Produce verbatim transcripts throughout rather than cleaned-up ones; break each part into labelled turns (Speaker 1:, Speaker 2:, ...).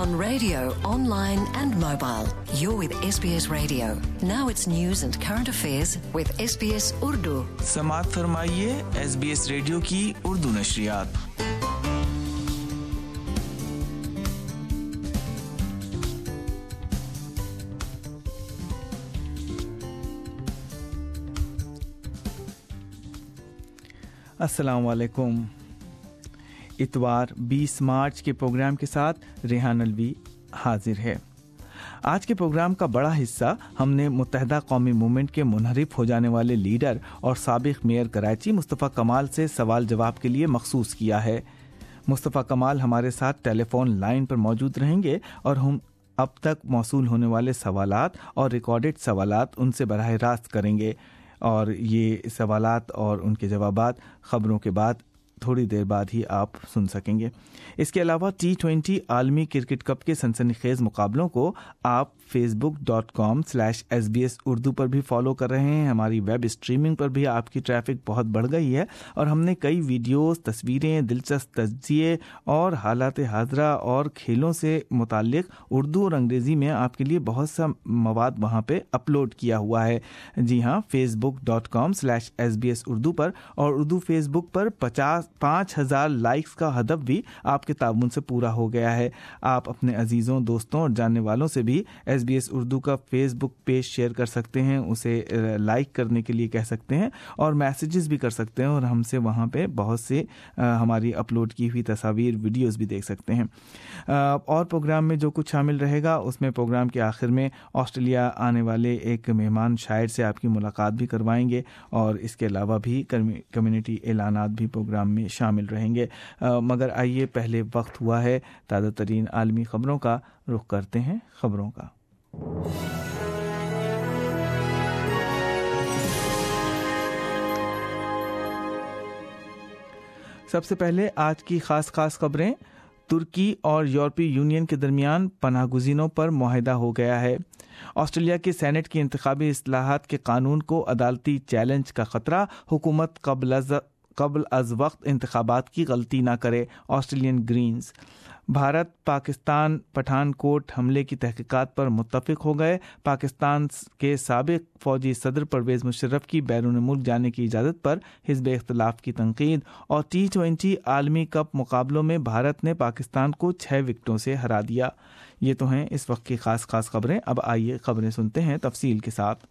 Speaker 1: On radio, online and mobile. You're with S B S Radio. Now it's news and current affairs with S B S Urdu.
Speaker 2: समाअत फरमाइए S B S radio की उर्दू नशरियात। अस्सलाम वालेकुम। इतवार बीस मार्च के programme के साथ रेहान अलवी हाजिर है। आज के प्रोग्राम का बड़ा हिस्सा हमने मुत्तहदा कौमी मूवमेंट के मुनहरिफ हो जाने वाले लीडर और साबिक मेयर कराची मुस्तफ़ा कमाल से सवाल जवाब के लिए मखसूस किया है। मुस्तफ़ा कमाल हमारे साथ टेलीफोन लाइन पर मौजूद रहेंगे और हम अब तक मौसूल होने वाले सवालात और रिकॉर्डेड सवालात उनसे बराह रास्त करेंगे और ये सवालात और उनके जवाबात खबरों के बाद थोड़ी देर बाद ही आप सुन सकेंगे। इसके अलावा टी ट्वेंटी आलमी क्रिकेट कप के सनसनीखेज मुकाबलों को आप Facebook dot com slash S B S Urdu पर भी फॉलो कर रहे हैं। हमारी वेब स्ट्रीमिंग पर भी आपकी ट्रैफिक बहुत बढ़ गई है और हमने कई वीडियोस, तस्वीरें, दिलचस्प तज्जिए और हालात हाजरा और खेलों से मुताल्लिक उर्दू और अंग्रेज़ी में आपके लिए बहुत सा मवाद वहाँ पे अपलोड किया हुआ है। जी हाँ, Facebook dot com slash S B S Urdu पर और उर्दू फेसबुक पर पचास पाँच हजार लाइक्स का हदफ भी आपके ताबुन से पूरा हो गया है। आप अपने अजीज़ों, दोस्तों और जानने वालों से भी एस बी एस उर्दू का फेसबुक पेज शेयर कर सकते हैं, उसे लाइक करने के लिए कह सकते हैं और मैसेजेस भी कर सकते हैं और हमसे वहाँ पे बहुत से हमारी अपलोड की हुई तस्वीर, वीडियोस भी देख सकते हैं। और प्रोग्राम में जो कुछ शामिल रहेगा उसमें प्रोग्राम के आखिर में ऑस्ट्रेलिया आने वाले एक मेहमान शायर से आपकी मुलाकात भी करवाएंगे और इसके अलावा भी कम्युनिटी एलानात भी प्रोग्राम में शामिल रहेंगे। आ, मगर आइए पहले वक्त हुआ है ताज़ा तरीन आलमी खबरों का। रुख करते हैं खबरों का। सबसे पहले आज की खास खास खबरें। तुर्की और यूरोपीय यूनियन के दरमियान पनाहगुज़ीनों पर मुआहिदा हो गया है। ऑस्ट्रेलिया के सेनेट की इंतखाबी इस्लाहात के कानून को अदालती चैलेंज का खतरा। हुकूमत कबल कबल अज वक्त इंतखाबात की गलती ना करे। Australian Greens. भारत पाकिस्तान पठानकोट हमले की तहकीकात पर मुत्तफिक हो गए। पाकिस्तान के साबिक फौजी सदर परवेज़ मुशर्रफ की बैरून मुल्क जाने की इजाज़त पर हिज़्ब इख्तिलाफ की तनकीद। और टी ट्वेंटी आलमी कप मुकाबलों में भारत ने पाकिस्तान को छः विकेटों से हरा दिया। ये तो हैं इस वक्त की खास खास खबरें। अब आइए खबरें सुनते हैं तफसील के साथ।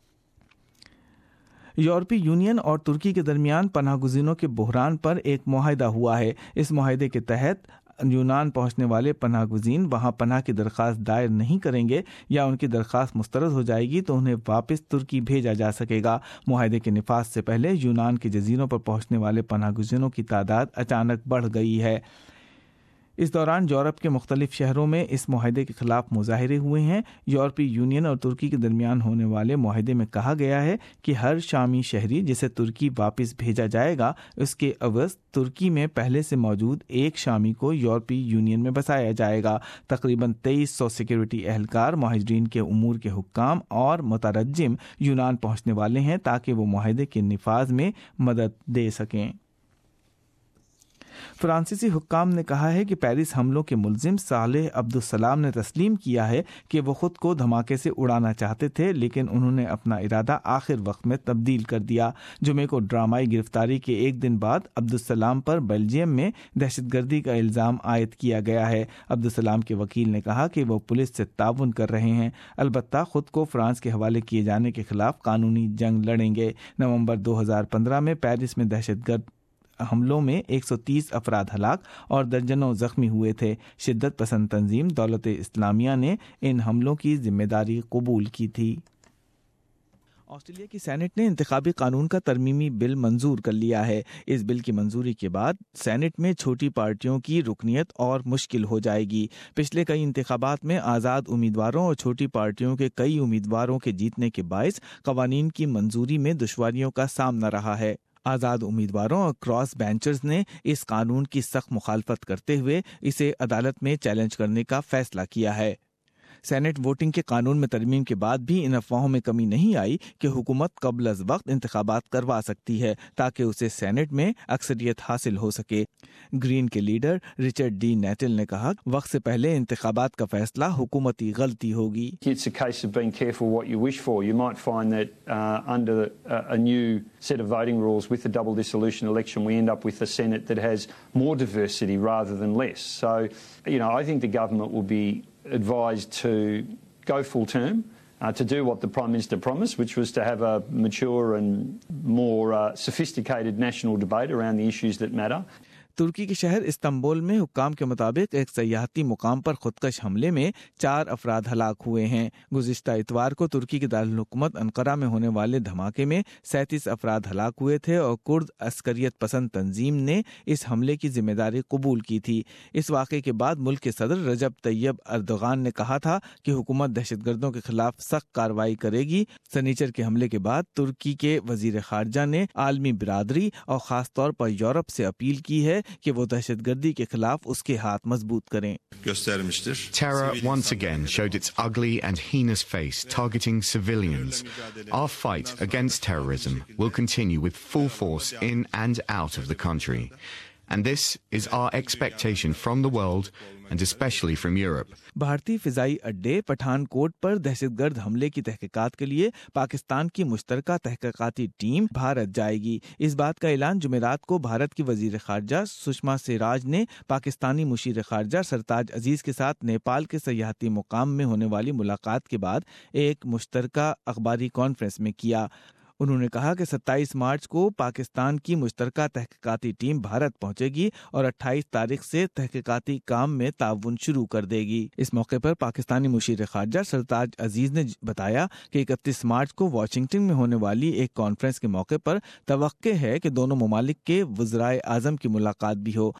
Speaker 2: यूरोपीय यूनियन और तुर्की के दरमियान पनाहगुज़ीनों के बहरान पर एक मुआहिदा हुआ है। इस मुआहिदे के तहत यूनान पहुंचने वाले पनाहगुज़ीन वहां पनाह की दरख्वास्त दायर नहीं करेंगे या उनकी दरख्वास्त मुस्तरद हो जाएगी तो उन्हें वापस तुर्की भेजा जा सकेगा। मुआहिदे के निफाज से पहले यूनान के जजीरों पर पहुंचने वाले पनाहगुज़ीनों की तादाद अचानक बढ़ गई है। इस दौरान यूरोप के मुख्तलिफ शहरों में इस मुआहिदे के खिलाफ मुजाहिरे हुए हैं। यूरोपीय यूनियन और तुर्की के दरमियान होने वाले मुआहिदे में कहा गया है कि हर शामी शहरी जिसे तुर्की वापस भेजा जाएगा उसके अवज़ तुर्की में पहले से मौजूद एक शामी को यूरोपीय यूनियन में बसाया जाएगा। तकरीबन तेईस सौ सिक्योरिटी एहलकार, मुहाजिरीन के उमूर के हुक्काम और मुतरज्जिम यूनान पहुँचने वाले हैं ताकि वो मुआहिदे के निफाज में मदद दे सकें। फ्रांसीसी हुक्काम ने कहा है कि पेरिस हमलों के मुलजिम सालेह अब्दुस्सलाम ने तस्लीम किया है कि वो खुद को धमाके से उड़ाना चाहते थे, लेकिन उन्होंने अपना इरादा आखिर वक्त में तब्दील कर दिया। जुमे को ड्रामाई गिरफ्तारी के एक दिन बाद अब्दुस्सलाम पर बेल्जियम में दहशतगर्दी का इल्ज़ाम आयद किया गया है। अब्दुस्सलाम के वकील ने कहा कि वो पुलिस से ताउन कर रहे हैं, अलबत्ता खुद को फ्रांस के हवाले किए जाने के खिलाफ कानूनी जंग लड़ेंगे। नवंबर दो हज़ार पंद्रह में पेरिस में दहशतगर्द हमलों में एक सौ तीस अफराद हलाक और दर्जनों जख्मी हुए थे। शिद्दत पसंद तंजीम दौलत इस्लामिया ने इन हमलों की जिम्मेदारी कबूल की थी। ऑस्ट्रेलिया की सेनेट ने इंतखाबी कानून का तरमीमी बिल मंजूर कर लिया है। इस बिल की मंजूरी के बाद सेनेट में छोटी पार्टियों की रुकनियत और मुश्किल हो जाएगी। पिछले कई इंतखाबात में आज़ाद उम्मीदवारों और छोटी पार्टियों के कई उम्मीदवारों के जीतने के बायस कवानीन की मंजूरी में दुश्वारियों का सामना रहा है। आज़ाद उम्मीदवारों और क्रॉस बेंचर्स ने इस कानून की सख्त मुखालफत करते हुए इसे अदालत में चैलेंज करने का फैसला किया है। سینٹ ووٹنگ کے قانون میں ترمیم کے بعد بھی ان افواہوں میں کمی نہیں آئی کہ حکومت قبل از وقت انتخابات کروا سکتی ہے تاکہ اسے سینٹ میں اکثریت حاصل ہو سکے۔ گرین کے لیڈر رچرڈ ڈی نیٹل نے کہا وقت سے پہلے انتخابات کا فیصلہ حکومتی غلطی ہوگی۔
Speaker 3: It's a case of being careful what you wish for. You might find that uh, under uh, a new set of voting rules with the double dissolution election we end up with a Senate that has more diversity rather than less. So, you know, I think the government will be advised to go full term, uh, to do what the Prime Minister promised, which was to have a mature and more uh, sophisticated national debate around the issues that matter.
Speaker 2: ترکی کے شہر Istanbul میں حکام کے مطابق ایک سیاحتی مقام پر خودکش حملے میں چار افراد ہلاک ہوئے ہیں۔ گزشتہ اتوار کو ترکی کے دارالحکومت انقرہ میں ہونے والے دھماکے میں سینتیس افراد ہلاک ہوئے تھے اور کرد عسکریت پسند تنظیم نے اس حملے کی ذمہ داری قبول کی تھی۔ اس واقعے کے بعد ملک کے صدر رجب طیب اردوغان نے کہا تھا کہ حکومت دہشت گردوں کے خلاف سخت کارروائی کرے گی۔ سنیچر کے حملے کے بعد ترکی کے وزیر خارجہ نے عالمی برادری اور خاص طور پر یورپ سے اپیل کی ہے کہ وہ دہشت گردی کے خلاف اس کے ہاتھ مضبوط کریں۔
Speaker 4: Terror once again showed its ugly and heinous face, targeting civilians. Our fight against terrorism will continue with full force in and out of the country. And this is our expectation from the world and especially from Europe.
Speaker 2: بھارتی فضائی اڈے پٹھان کوٹ پر دہشت گرد حملے کی تحقیقات کے لیے پاکستان کی مشترکہ تحقیقاتی ٹیم بھارت جائے گی۔ اس بات کا اعلان جمعرات کو بھارت کی وزیر خارجہ سشما سوراج نے پاکستانی مشیر خارجہ سرتاج عزیز کے ساتھ نیپال کے سیاحتی مقام میں ہونے والی ملاقات کے بعد ایک مشترکہ اخباری کانفرنس میں کیا۔ انہوں نے کہا کہ ستائیس مارچ کو پاکستان کی مشترکہ تحقیقاتی ٹیم بھارت پہنچے گی اور اٹھائیس تاریخ سے تحقیقاتی کام میں تعاون شروع کر دے گی۔ اس موقع پر پاکستانی مشیر خارجہ سرتاج عزیز نے بتایا کہ اکتیس مارچ کو واشنگٹن میں ہونے والی ایک کانفرنس کے موقع پر توقع ہے کہ دونوں ممالک کے وزرائے اعظم کی ملاقات بھی ہو۔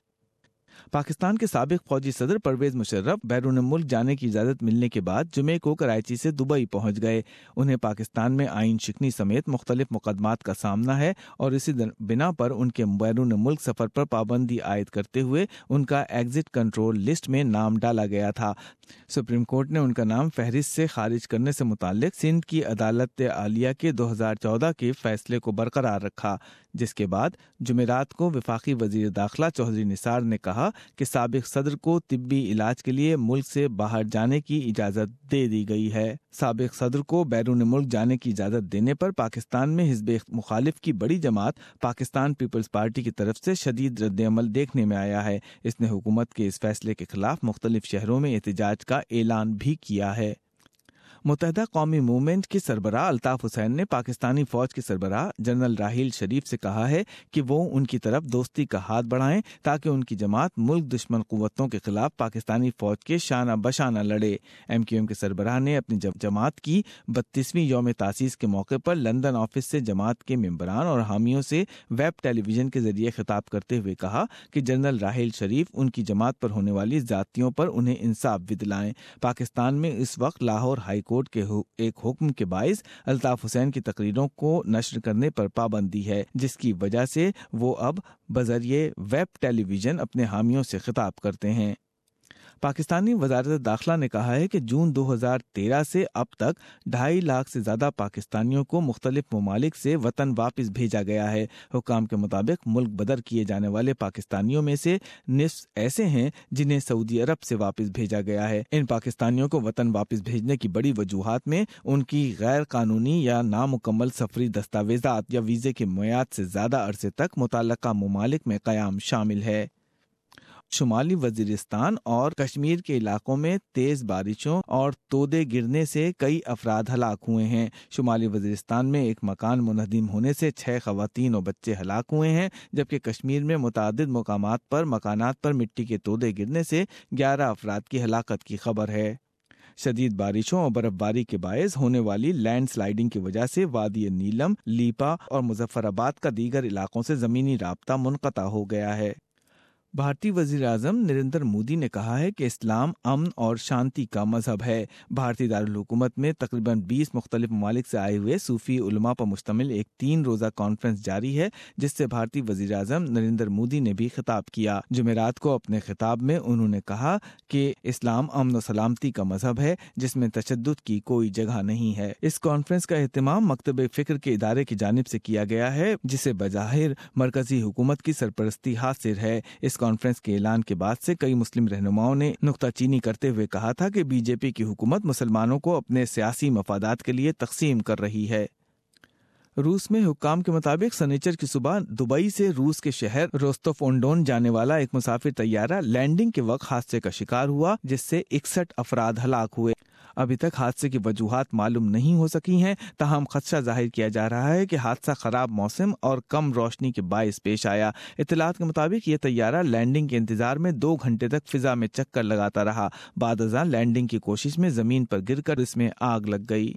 Speaker 2: پاکستان کے سابق فوجی صدر پرویز مشرف بیرون ملک جانے کی اجازت ملنے کے بعد جمعے کو کراچی سے دبئی پہنچ گئے۔ انہیں پاکستان میں آئین شکنی سمیت مختلف مقدمات کا سامنا ہے اور اسی بنا پر ان کے بیرون ملک سفر پر پابندی عائد کرتے ہوئے ان کا ایگزٹ کنٹرول لسٹ میں نام ڈالا گیا تھا۔ سپریم کورٹ نے ان کا نام فہرست سے خارج کرنے سے متعلق سندھ کی عدالت عالیہ کے دو ہزار چودہ کے فیصلے کو برقرار رکھا، جس کے بعد جمعرات کو وفاقی وزیر داخلہ چودھری نثار نے کہا کہ سابق صدر کو طبی علاج کے لیے ملک سے باہر جانے کی اجازت دے دی گئی ہے۔ سابق صدر کو بیرون ملک جانے کی اجازت دینے پر پاکستان میں حزب مخالف کی بڑی جماعت پاکستان پیپلز پارٹی کی طرف سے شدید رد عمل دیکھنے میں آیا ہے۔ اس نے حکومت کے اس فیصلے کے خلاف مختلف شہروں میں احتجاج کا اعلان بھی کیا ہے۔ متحدہ قومی موومنٹ کے سربراہ الطاف حسین نے پاکستانی فوج کے سربراہ جنرل راحیل شریف سے کہا ہے کہ وہ ان کی طرف دوستی کا ہاتھ بڑھائیں تاکہ ان کی جماعت ملک دشمن قوتوں کے خلاف پاکستانی فوج کے شانہ بشانہ لڑے۔ ایم کیو ایم کے سربراہ نے اپنی جماعت کی بتیسویں یوم تاسیس کے موقع پر لندن آفس سے جماعت کے ممبران اور حامیوں سے ویب ٹیلی ویژن کے ذریعے خطاب کرتے ہوئے کہا کہ جنرل راحیل شریف ان کی جماعت پر ہونے والی زیادتیوں پر انہیں انصاف بھی دلائیں۔ پاکستان میں اس وقت لاہور ہائی کورٹ کے ایک حکم کے باعث الطاف حسین کی تقریروں کو نشر کرنے پر پابندی ہے، جس کی وجہ سے وہ اب بذریعہ ویب ٹیلی ویژن اپنے حامیوں سے خطاب کرتے ہیں۔ پاکستانی وزارت داخلہ نے کہا ہے کہ جون دو ہزار تیرہ سے اب تک ڈھائی لاکھ سے زیادہ پاکستانیوں کو مختلف ممالک سے وطن واپس بھیجا گیا ہے۔ حکام کے مطابق ملک بدر کیے جانے والے پاکستانیوں میں سے نصف ایسے ہیں جنہیں سعودی عرب سے واپس بھیجا گیا ہے۔ ان پاکستانیوں کو وطن واپس بھیجنے کی بڑی وجوہات میں ان کی غیر قانونی یا نامکمل سفری دستاویزات یا ویزے کی میعاد سے زیادہ عرصے تک متعلقہ ممالک میں قیام شامل ہے۔ شمالی وزیرستان اور کشمیر کے علاقوں میں تیز بارشوں اور تودے گرنے سے کئی افراد ہلاک ہوئے ہیں۔ شمالی وزیرستان میں ایک مکان منہدم ہونے سے چھ خواتین اور بچے ہلاک ہوئے ہیں، جبکہ کشمیر میں متعدد مقامات پر مکانات پر مٹی کے تودے گرنے سے گیارہ افراد کی ہلاکت کی خبر ہے۔ شدید بارشوں اور برف باری کے باعث ہونے والی لینڈ سلائیڈنگ کی وجہ سے وادی نیلم، لیپا اور مظفر آباد کا دیگر علاقوں سے زمینی رابطہ منقطع ہو گیا ہے۔ بھارتی وزیر اعظم نریندر مودی نے کہا ہے کہ اسلام امن اور شانتی کا مذہب ہے۔ بھارتی دارالحکومت میں تقریباً بیس مختلف ممالک سے آئے ہوئے صوفی علماء پر مشتمل ایک تین روزہ کانفرنس جاری ہے، جس سے بھارتی وزیر اعظم نریندر مودی نے بھی خطاب کیا۔ جمعرات کو اپنے خطاب میں انہوں نے کہا کہ اسلام امن و سلامتی کا مذہب ہے جس میں تشدد کی کوئی جگہ نہیں ہے۔ اس کانفرنس کا اہتمام مکتب فکر کے ادارے کی جانب سے کیا گیا ہے، جسے بظاہر مرکزی حکومت کی سرپرستی حاصل ہے۔ اس کانفرنس کے اعلان کے بعد سے کئی مسلم رہنماؤں نے نکتہ چینی کرتے ہوئے کہا تھا کہ بی جے پی کی حکومت مسلمانوں کو اپنے سیاسی مفادات کے لیے تقسیم کر رہی ہے۔ روس میں حکام کے مطابق سنیچر کی صبح دبئی سے روس کے شہر روستوف اون ڈون جانے والا ایک مسافر طیارہ لینڈنگ کے وقت حادثے کا شکار ہوا، جس سے اکسٹھ افراد ہلاک ہوئے۔ ابھی تک حادثے کی وجوہات معلوم نہیں ہو سکی ہیں، تاہم خدشہ ظاہر کیا جا رہا ہے کہ حادثہ خراب موسم اور کم روشنی کے باعث پیش آیا۔ اطلاعات کے مطابق یہ طیارہ لینڈنگ کے انتظار میں دو گھنٹے تک فضا میں چکر لگاتا رہا۔ بعد ازاں لینڈنگ کی کوشش میں زمین پر گر کر اس میں آگ لگ گئی۔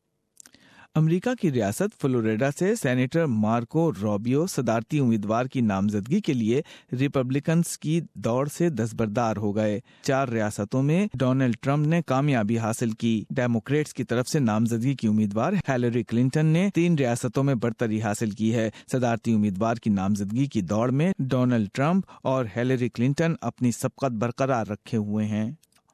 Speaker 2: امریکہ کی ریاست فلوریڈا سے سینیٹر مارکو روبیو صدارتی امیدوار کی نامزدگی کے لیے ریپبلکنز کی دوڑ سے دستبردار ہو گئے۔ چار ریاستوں میں ڈونلڈ ٹرمپ نے کامیابی حاصل کی۔ ڈیموکریٹس کی طرف سے نامزدگی کی امیدوار ہیلری کلنٹن نے تین ریاستوں میں برتری حاصل کی ہے۔ صدارتی امیدوار کی نامزدگی کی دوڑ میں ڈونلڈ ٹرمپ اور ہیلری کلنٹن اپنی سبقت برقرار رکھے ہوئے ہیں۔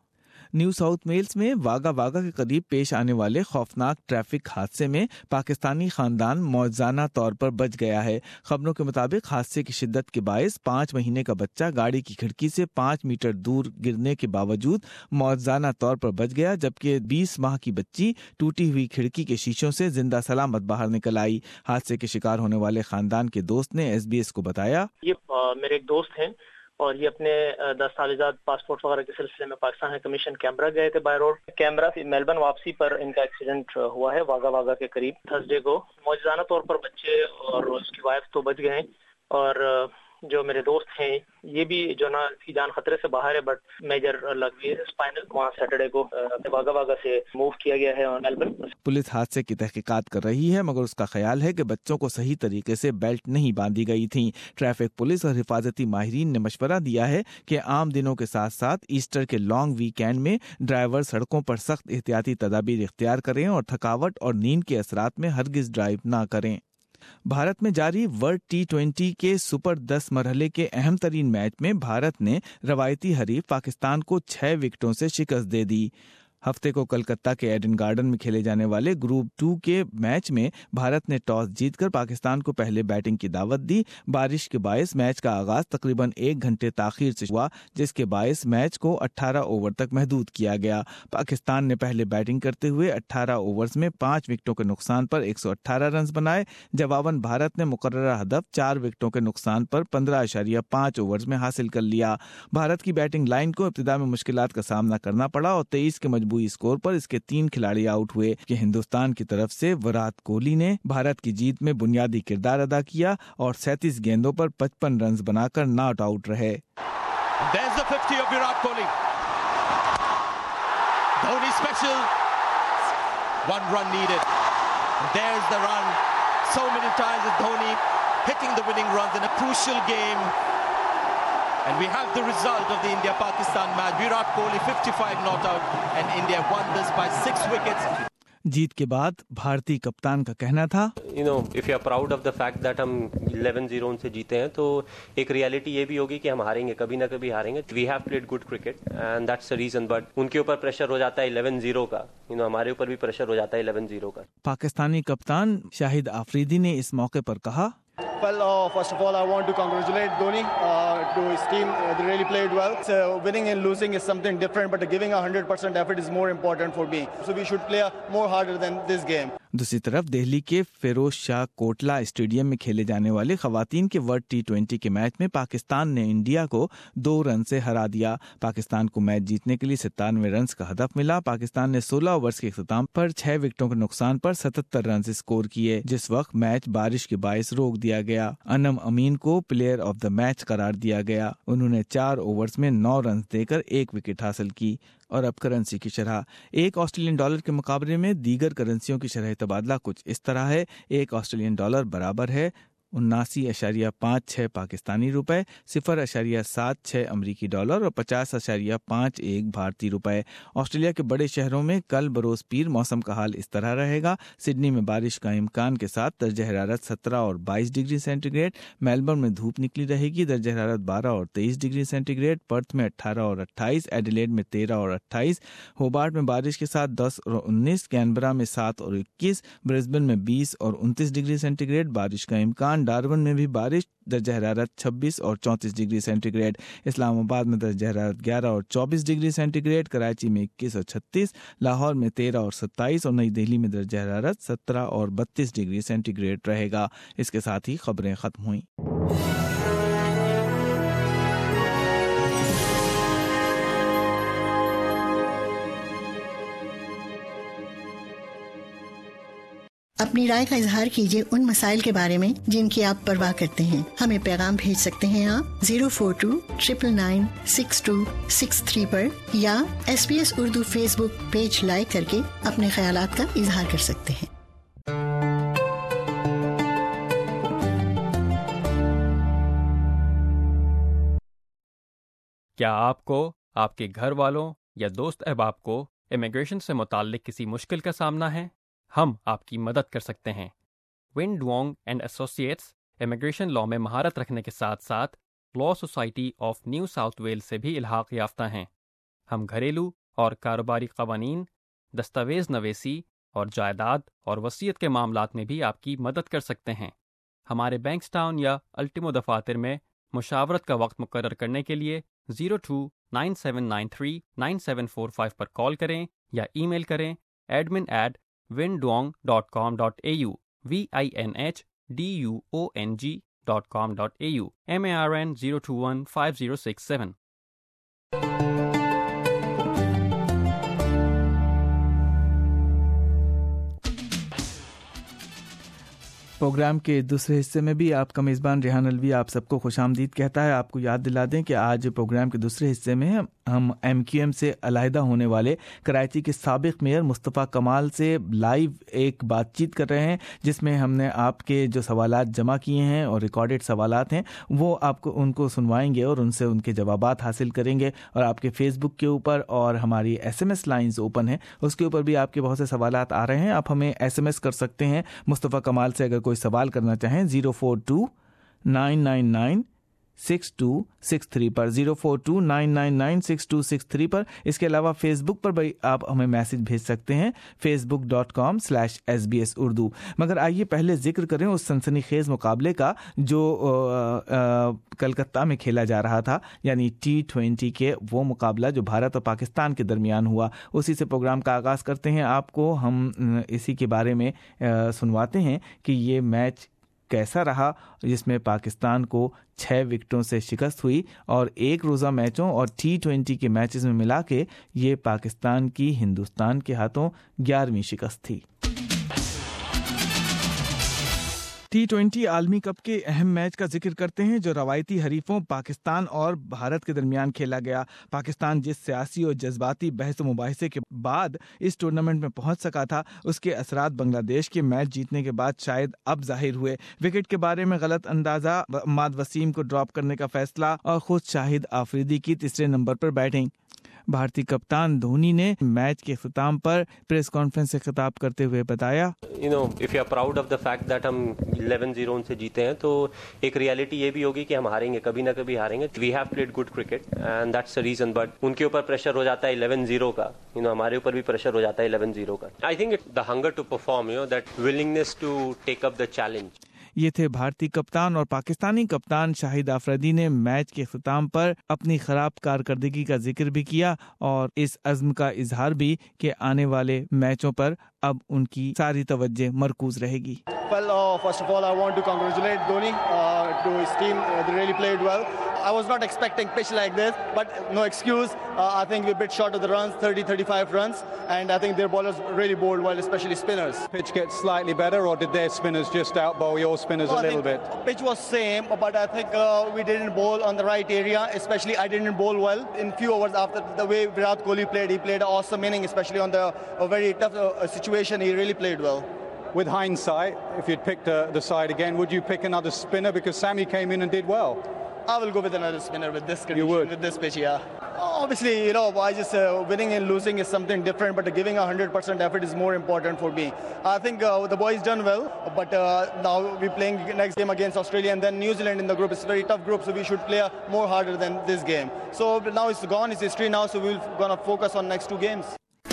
Speaker 2: نیو ساؤتھ ویلز میں واگا واگا کے قریب پیش آنے والے خوفناک ٹریفک حادثے میں پاکستانی خاندان معجزانہ طور پر بچ گیا ہے۔ خبروں کے مطابق حادثے کی شدت کے باعث پانچ مہینے کا بچہ گاڑی کی کھڑکی سے پانچ میٹر دور گرنے کے باوجود معجزانہ طور پر بچ گیا، جبکہ بیس ماہ کی بچی ٹوٹی ہوئی کھڑکی کے شیشوں سے زندہ سلامت باہر نکل آئی۔ حادثے کے شکار ہونے والے خاندان کے دوست نے ایس بی ایس کو بتایا،
Speaker 5: یہ میرے ایک دوست ہیں اور یہ اپنے دستاویزات پاسپورٹ وغیرہ کے سلسلے میں پاکستان ہائی کمیشن کیمرا گئے تھے بائی روڈ۔ کیمرا سے میلبرن واپسی پر ان کا ایکسیڈنٹ ہوا ہے واگا واگا کے قریب تھرسڈے کو۔ معجزانہ طور پر بچے اور اس کی وائف تو بچ گئے، اور جو میرے دوست ہیں یہ بھی جو نا کی جان خطرے سے باہر ہے، بٹ میجر لگ گئی ہے اسپائنل۔ وہاں سیٹرڈے کو واگا واگا سے موو کیا گیا ہے میلبرن۔
Speaker 2: پولیس حادثے کی تحقیقات کر رہی ہے، مگر اس کا خیال ہے کہ بچوں کو صحیح طریقے سے بیلٹ نہیں باندھی گئی تھی۔ ٹریفک پولیس اور حفاظتی ماہرین نے مشورہ دیا ہے کہ عام دنوں کے ساتھ ساتھ ایسٹر کے لانگ ویکینڈ میں ڈرائیور سڑکوں پر سخت احتیاطی تدابیر اختیار کریں اور تھکاوٹ اور نیند کے اثرات میں ہرگز ڈرائیو نہ کریں۔ بھارت میں جاری ورلڈ ٹی ٹوینٹی کے سپر دس مرحلے کے اہم ترین میچ میں بھارت نے روایتی حریف پاکستان کو چھ وکٹوں سے شکست دے دی۔ ہفتے کو کلکتہ کے ایڈن گارڈن میں کھیلے جانے والے گروپ ٹو کے میچ میں بھارت نے ٹاس جیت کر پاکستان کو پہلے بیٹنگ کی دعوت دی۔ بارش کے باعث میچ کا آغاز تقریباً ایک گھنٹے تاخیر سے ہوا، جس کے باعث میچ کو اٹھارہ اوور تک محدود کیا گیا۔ پاکستان نے پہلے بیٹنگ کرتے ہوئے اٹھارہ اوورز میں پانچ وکٹوں کے نقصان پر ایک سو اٹھارہ رنز بنائے۔ جواباً بھارت نے مقررہ ہدف چار وکٹوں کے نقصان پر پندرہ اشاریہ پانچ اوورز میں حاصل کر لیا۔ بھارت کی بیٹنگ لائن کو ابتدا میں مشکلات کا سامنا کرنا پڑا اور تیئیس کے مجموعی اسکور پر اس کے تین کھلاڑی آؤٹ ہوئے کہ ہندوستان کی طرف سے وراٹ کوہلی نے بھارت کی جیت میں بنیادی کردار ادا کیا اور سینتیس گیندوں پر پچپن رنز بنا کر ناٹ آؤٹ رہے۔
Speaker 6: There's the fifty of Virat Kohli. Dhoni special. One run needed. There's the run. So many times with Dhoni hitting the winning runs in a crucial game. And we have the result of the India-Pakistan match. Virat Kohli fifty-five not out and India won this by six wickets.
Speaker 2: جیت کے بعد بھارتی کپتان کا کہنا تھا،
Speaker 7: You know, if you are proud of the fact that ہم eleven zero ان سے جیتے ہیں تو ایک ریالٹی یہ بھی ہوگی کہ ہم ہاریں گے، کبھی نہ کبھی ہاریں گے۔ We have played good cricket and that's the reason, but ان کے اوپر پریشر ہو جاتا ہے eleven zero کا، you know, ہمارے اوپر بھی پریشر ہو جاتا ہے eleven zero کا۔
Speaker 2: پاکستانی کپتان شاہد آفریدی نے اس موقع پر کہا،
Speaker 8: Well, uh, first of all, I want to congratulate Dhoni uh, to his team. Uh, they really played well. So winning and losing is something different, but giving a one hundred percent effort is more important for me. So we should play more harder than this game.
Speaker 2: دوسری طرف دہلی کے فیروز شاہ Kotla stadium میں کھیلے جانے والے خواتین کے world T twenty کے میچ میں پاکستان نے انڈیا کو دو رن سے ہرا دیا۔ پاکستان کو میچ جیتنے کے لیے ستانوے رنز کا ہدف ملا۔ پاکستان نے سولہ اوورز کے اختتام پر چھ وکٹوں کے نقصان پر ستتر رنز اسکور کیے، جس وقت میچ بارش کے باعث روک دیا گیا۔ انم امین کو پلیئر آف دا میچ قرار دیا گیا۔ انہوں نے چار اوورز میں نو رنز دے کر ایک وکٹ حاصل کی۔ اور اب کرنسی کی شرح، ایک آسٹریلین ڈالر کے مقابلے میں دیگر کرنسیوں کی شرح تبادلہ کچھ اس طرح ہے۔ ایک آسٹریلین ڈالر برابر ہے उन्नासी अशारिया पाँच छः पाकिस्तानी रुपए, सिफर अशारिया सात छः अमरीकी डॉलर और पचास अशारिया पाँच एक भारतीय रुपए। ऑस्ट्रेलिया के बड़े शहरों में कल बरोज पीर मौसम का हाल इस तरह रहेगा। सिडनी में बारिश का इम्कान के साथ दर्जा हरारत सत्रह और बाईस डिग्री सेंटीग्रेड, मेलबर्न में धूप निकली रहेगी, दर्जा हरारत बारह और तेईस डिग्री सेंटीग्रेड, पर्थ में अठारह और अट्ठाईस, एडिलेड में तेरह और अट्ठाईस, होबार्ट में बारिश के साथ दस और उन्नीस, कैनबरा में सात और इक्कीस, ब्रिस्बेन में बीस और उनतीस डिग्री सेंटीग्रेड बारिश का इम्कान, डार्बन में भी बारिश, दर्जा हरारत छब्बीस और चौंतीस डिग्री सेंटीग्रेड, इस्लामाबाद में दर्जा हरारत ग्यारह और चौबीस डिग्री सेंटीग्रेड, कराची में इक्कीस और छत्तीस, लाहौर में तेरह और सत्ताईस और नई दिल्ली में दर्जा हरारत सत्रह और बत्तीस डिग्री सेंटीग्रेड रहेगा। इसके साथ ही खबरें खत्म हुई।
Speaker 9: अपनी राय का इजहार कीजिए उन मसाइल के बारे में जिनकी आप परवाह करते हैं। हमें पैगाम भेज सकते हैं आप zero four two triple nine six two six three पर या S B S Urdu Facebook page like करके अपने ख्यालात का इजहार कर सकते हैं।
Speaker 10: क्या आपको, आपके घर वालों या दोस्त अहबाब को इमिग्रेशन से मुताल्लिक किसी मुश्किल का सामना है? हम आपकी मदद कर सकते हैं। Vinh Duong and associates immigration law में महारत रखने के साथ साथ law society of New South Wales से भी इल्हाक याफ्ता हैं। हम घरेलू और कारोबारी क़वानीन, दस्तावेज़ नवेसी और जायदाद और वसीयत के मामलात में भी आपकी मदद कर सकते हैं। हमारे बैंक्सटाउन या अल्टिमो दफातर में मुशावरत का वक्त मुकर्रर करने के लिए zero two nine seven nine three nine seven four five पर कॉल करें या ईमेल करें admin at Vinh Duong dot com dot A U, V I N H D U O N G dot com dot A U, M A R N zero two one five zero six seven.
Speaker 2: Program के दूसरे हिस्से में भी आपका मेज़बान रेहान अलवी आप सबको खुशामदीद कहता है। आपको याद दिला दें कि आज प्रोग्राम के दूसरे हिस्से में हम एम क्यू एम से अलहदा होने वाले कराची के साबिक मेयर मुस्तफ़ा कमाल से लाइव एक बातचीत कर रहे हैं, जिसमें हमने आपके जो सवालात जमा किए हैं और रिकॉर्डेड सवालात हैं वो आपको उनको सुनवाएंगे और उनसे उनके जवाबात हासिल करेंगे। और आपके फेसबुक के ऊपर और हमारी S M S lines open है, उसके ऊपर भी आपके बहुत से सवालात आ रहे हैं। आप हमें एस एम एस कर सकते हैं मुस्तफ़ा कमाल से अगर कोई सवाल करना चाहें zero four two nine nine nine six two six three पर, zero four two nine nine nine six two six three पर। इसके अलावा फेसबुक पर भी आप हमें मैसेज भेज सकते हैं Facebook dot com slash S B S Urdu. मगर आइए पहले जिक्र करें उस सनसनीखेज मुकाबले का जो कलकत्ता में खेला जा रहा था, यानी टी ट्वेंटी के वो मुकाबला जो भारत और पाकिस्तान के दरमियान हुआ। उसी से प्रोग्राम का आगाज़ करते हैं। आपको हम इसी के बारे में आ, सुनवाते हैं कि ये मैच कैसा रहा, जिसमें पाकिस्तान को छः विकेटों से शिकस्त हुई और एक रोज़ा मैचों और टी ट्वेंटी के मैचेस में मिला के ये पाकिस्तान की हिंदुस्तान के हाथों ग्यारहवीं शिकस्त थी। टी ट्वेंटी आलमी कप के अहम मैच का जिक्र करते हैं जो रवायती हरीफों पाकिस्तान और भारत के दरमियान खेला गया। पाकिस्तान जिस सियासी और जज्बाती बहस व मुबाहिसे के बाद इस टूर्नामेंट में पहुंच सका था, उसके असरात बांग्लादेश के मैच जीतने के बाद शायद अब जाहिर हुए। विकेट के बारे में गलत अंदाजा, माद वसीम को ड्रॉप करने का फैसला और खुद शाहिद आफरीदी की तीसरे नंबर पर बैटिंग। भारतीय कप्तान धोनी ने मैच के अख्ताम पर प्रेस कॉन्फ्रेंस से खिताब करते हुए बताया,
Speaker 7: you know if you are proud of the fact that हम इलेवन ज़ीरो से जीते हैं, तो एक रियलिटी ये भी होगी कि हम हारेंगे, कभी ना कभी हारेंगे। We have played good cricket and that's the reason. But उनके ऊपर प्रेशर हो जाता है इलेवन ज़ीरो का, यू नो हमारे ऊपर भी प्रेशर हो जाता है इलेवन ज़ीरो का। I think the hunger to perform, you know that willingness to take up the challenge.
Speaker 2: ये थे भारतीय कप्तान और पाकिस्तानी कप्तान शाहिद आफरीदी ने मैच के अख्ताम पर अपनी खराब कारकर्दगी का जिक्र भी किया और इस अज़्म का इजहार भी कि आने वाले मैचों पर अब उनकी सारी तवज्जो मरकूज रहेगी।
Speaker 8: Well, uh, first of all, I want to congratulate Dhoni uh, to his team. Uh, they really played well. I was not expecting pitch like this, but no excuse. Uh, I think we're a bit short of the runs, thirty, thirty-five runs, and I think their bowlers really bowled well, especially spinners.
Speaker 11: Pitch gets slightly better, or did their spinners just outbowl your spinners well, a little bit?
Speaker 8: Pitch was same, but I think uh, we didn't bowl on the right area. Especially, I didn't bowl well in few overs after the way Virat Kohli played. He played an awesome inning, especially on the a very tough uh, situation. He really played well.
Speaker 11: with hindsight, if you'd picked uh, the side again, would you pick another spinner? Because Sammy came in and did well.
Speaker 8: I will go with another spinner with this condition,
Speaker 11: You would?
Speaker 8: with this pitch, yeah. Obviously, you know, I just uh, winning and losing is something different, but giving one hundred percent effort is more important for me. I think uh, the boys done well, but uh, now we're playing next game against Australia and then New Zealand in the group. It's a very tough group, so we should play more harder than this game. So now it's gone, it's history now, so we're gonna focus on next two games.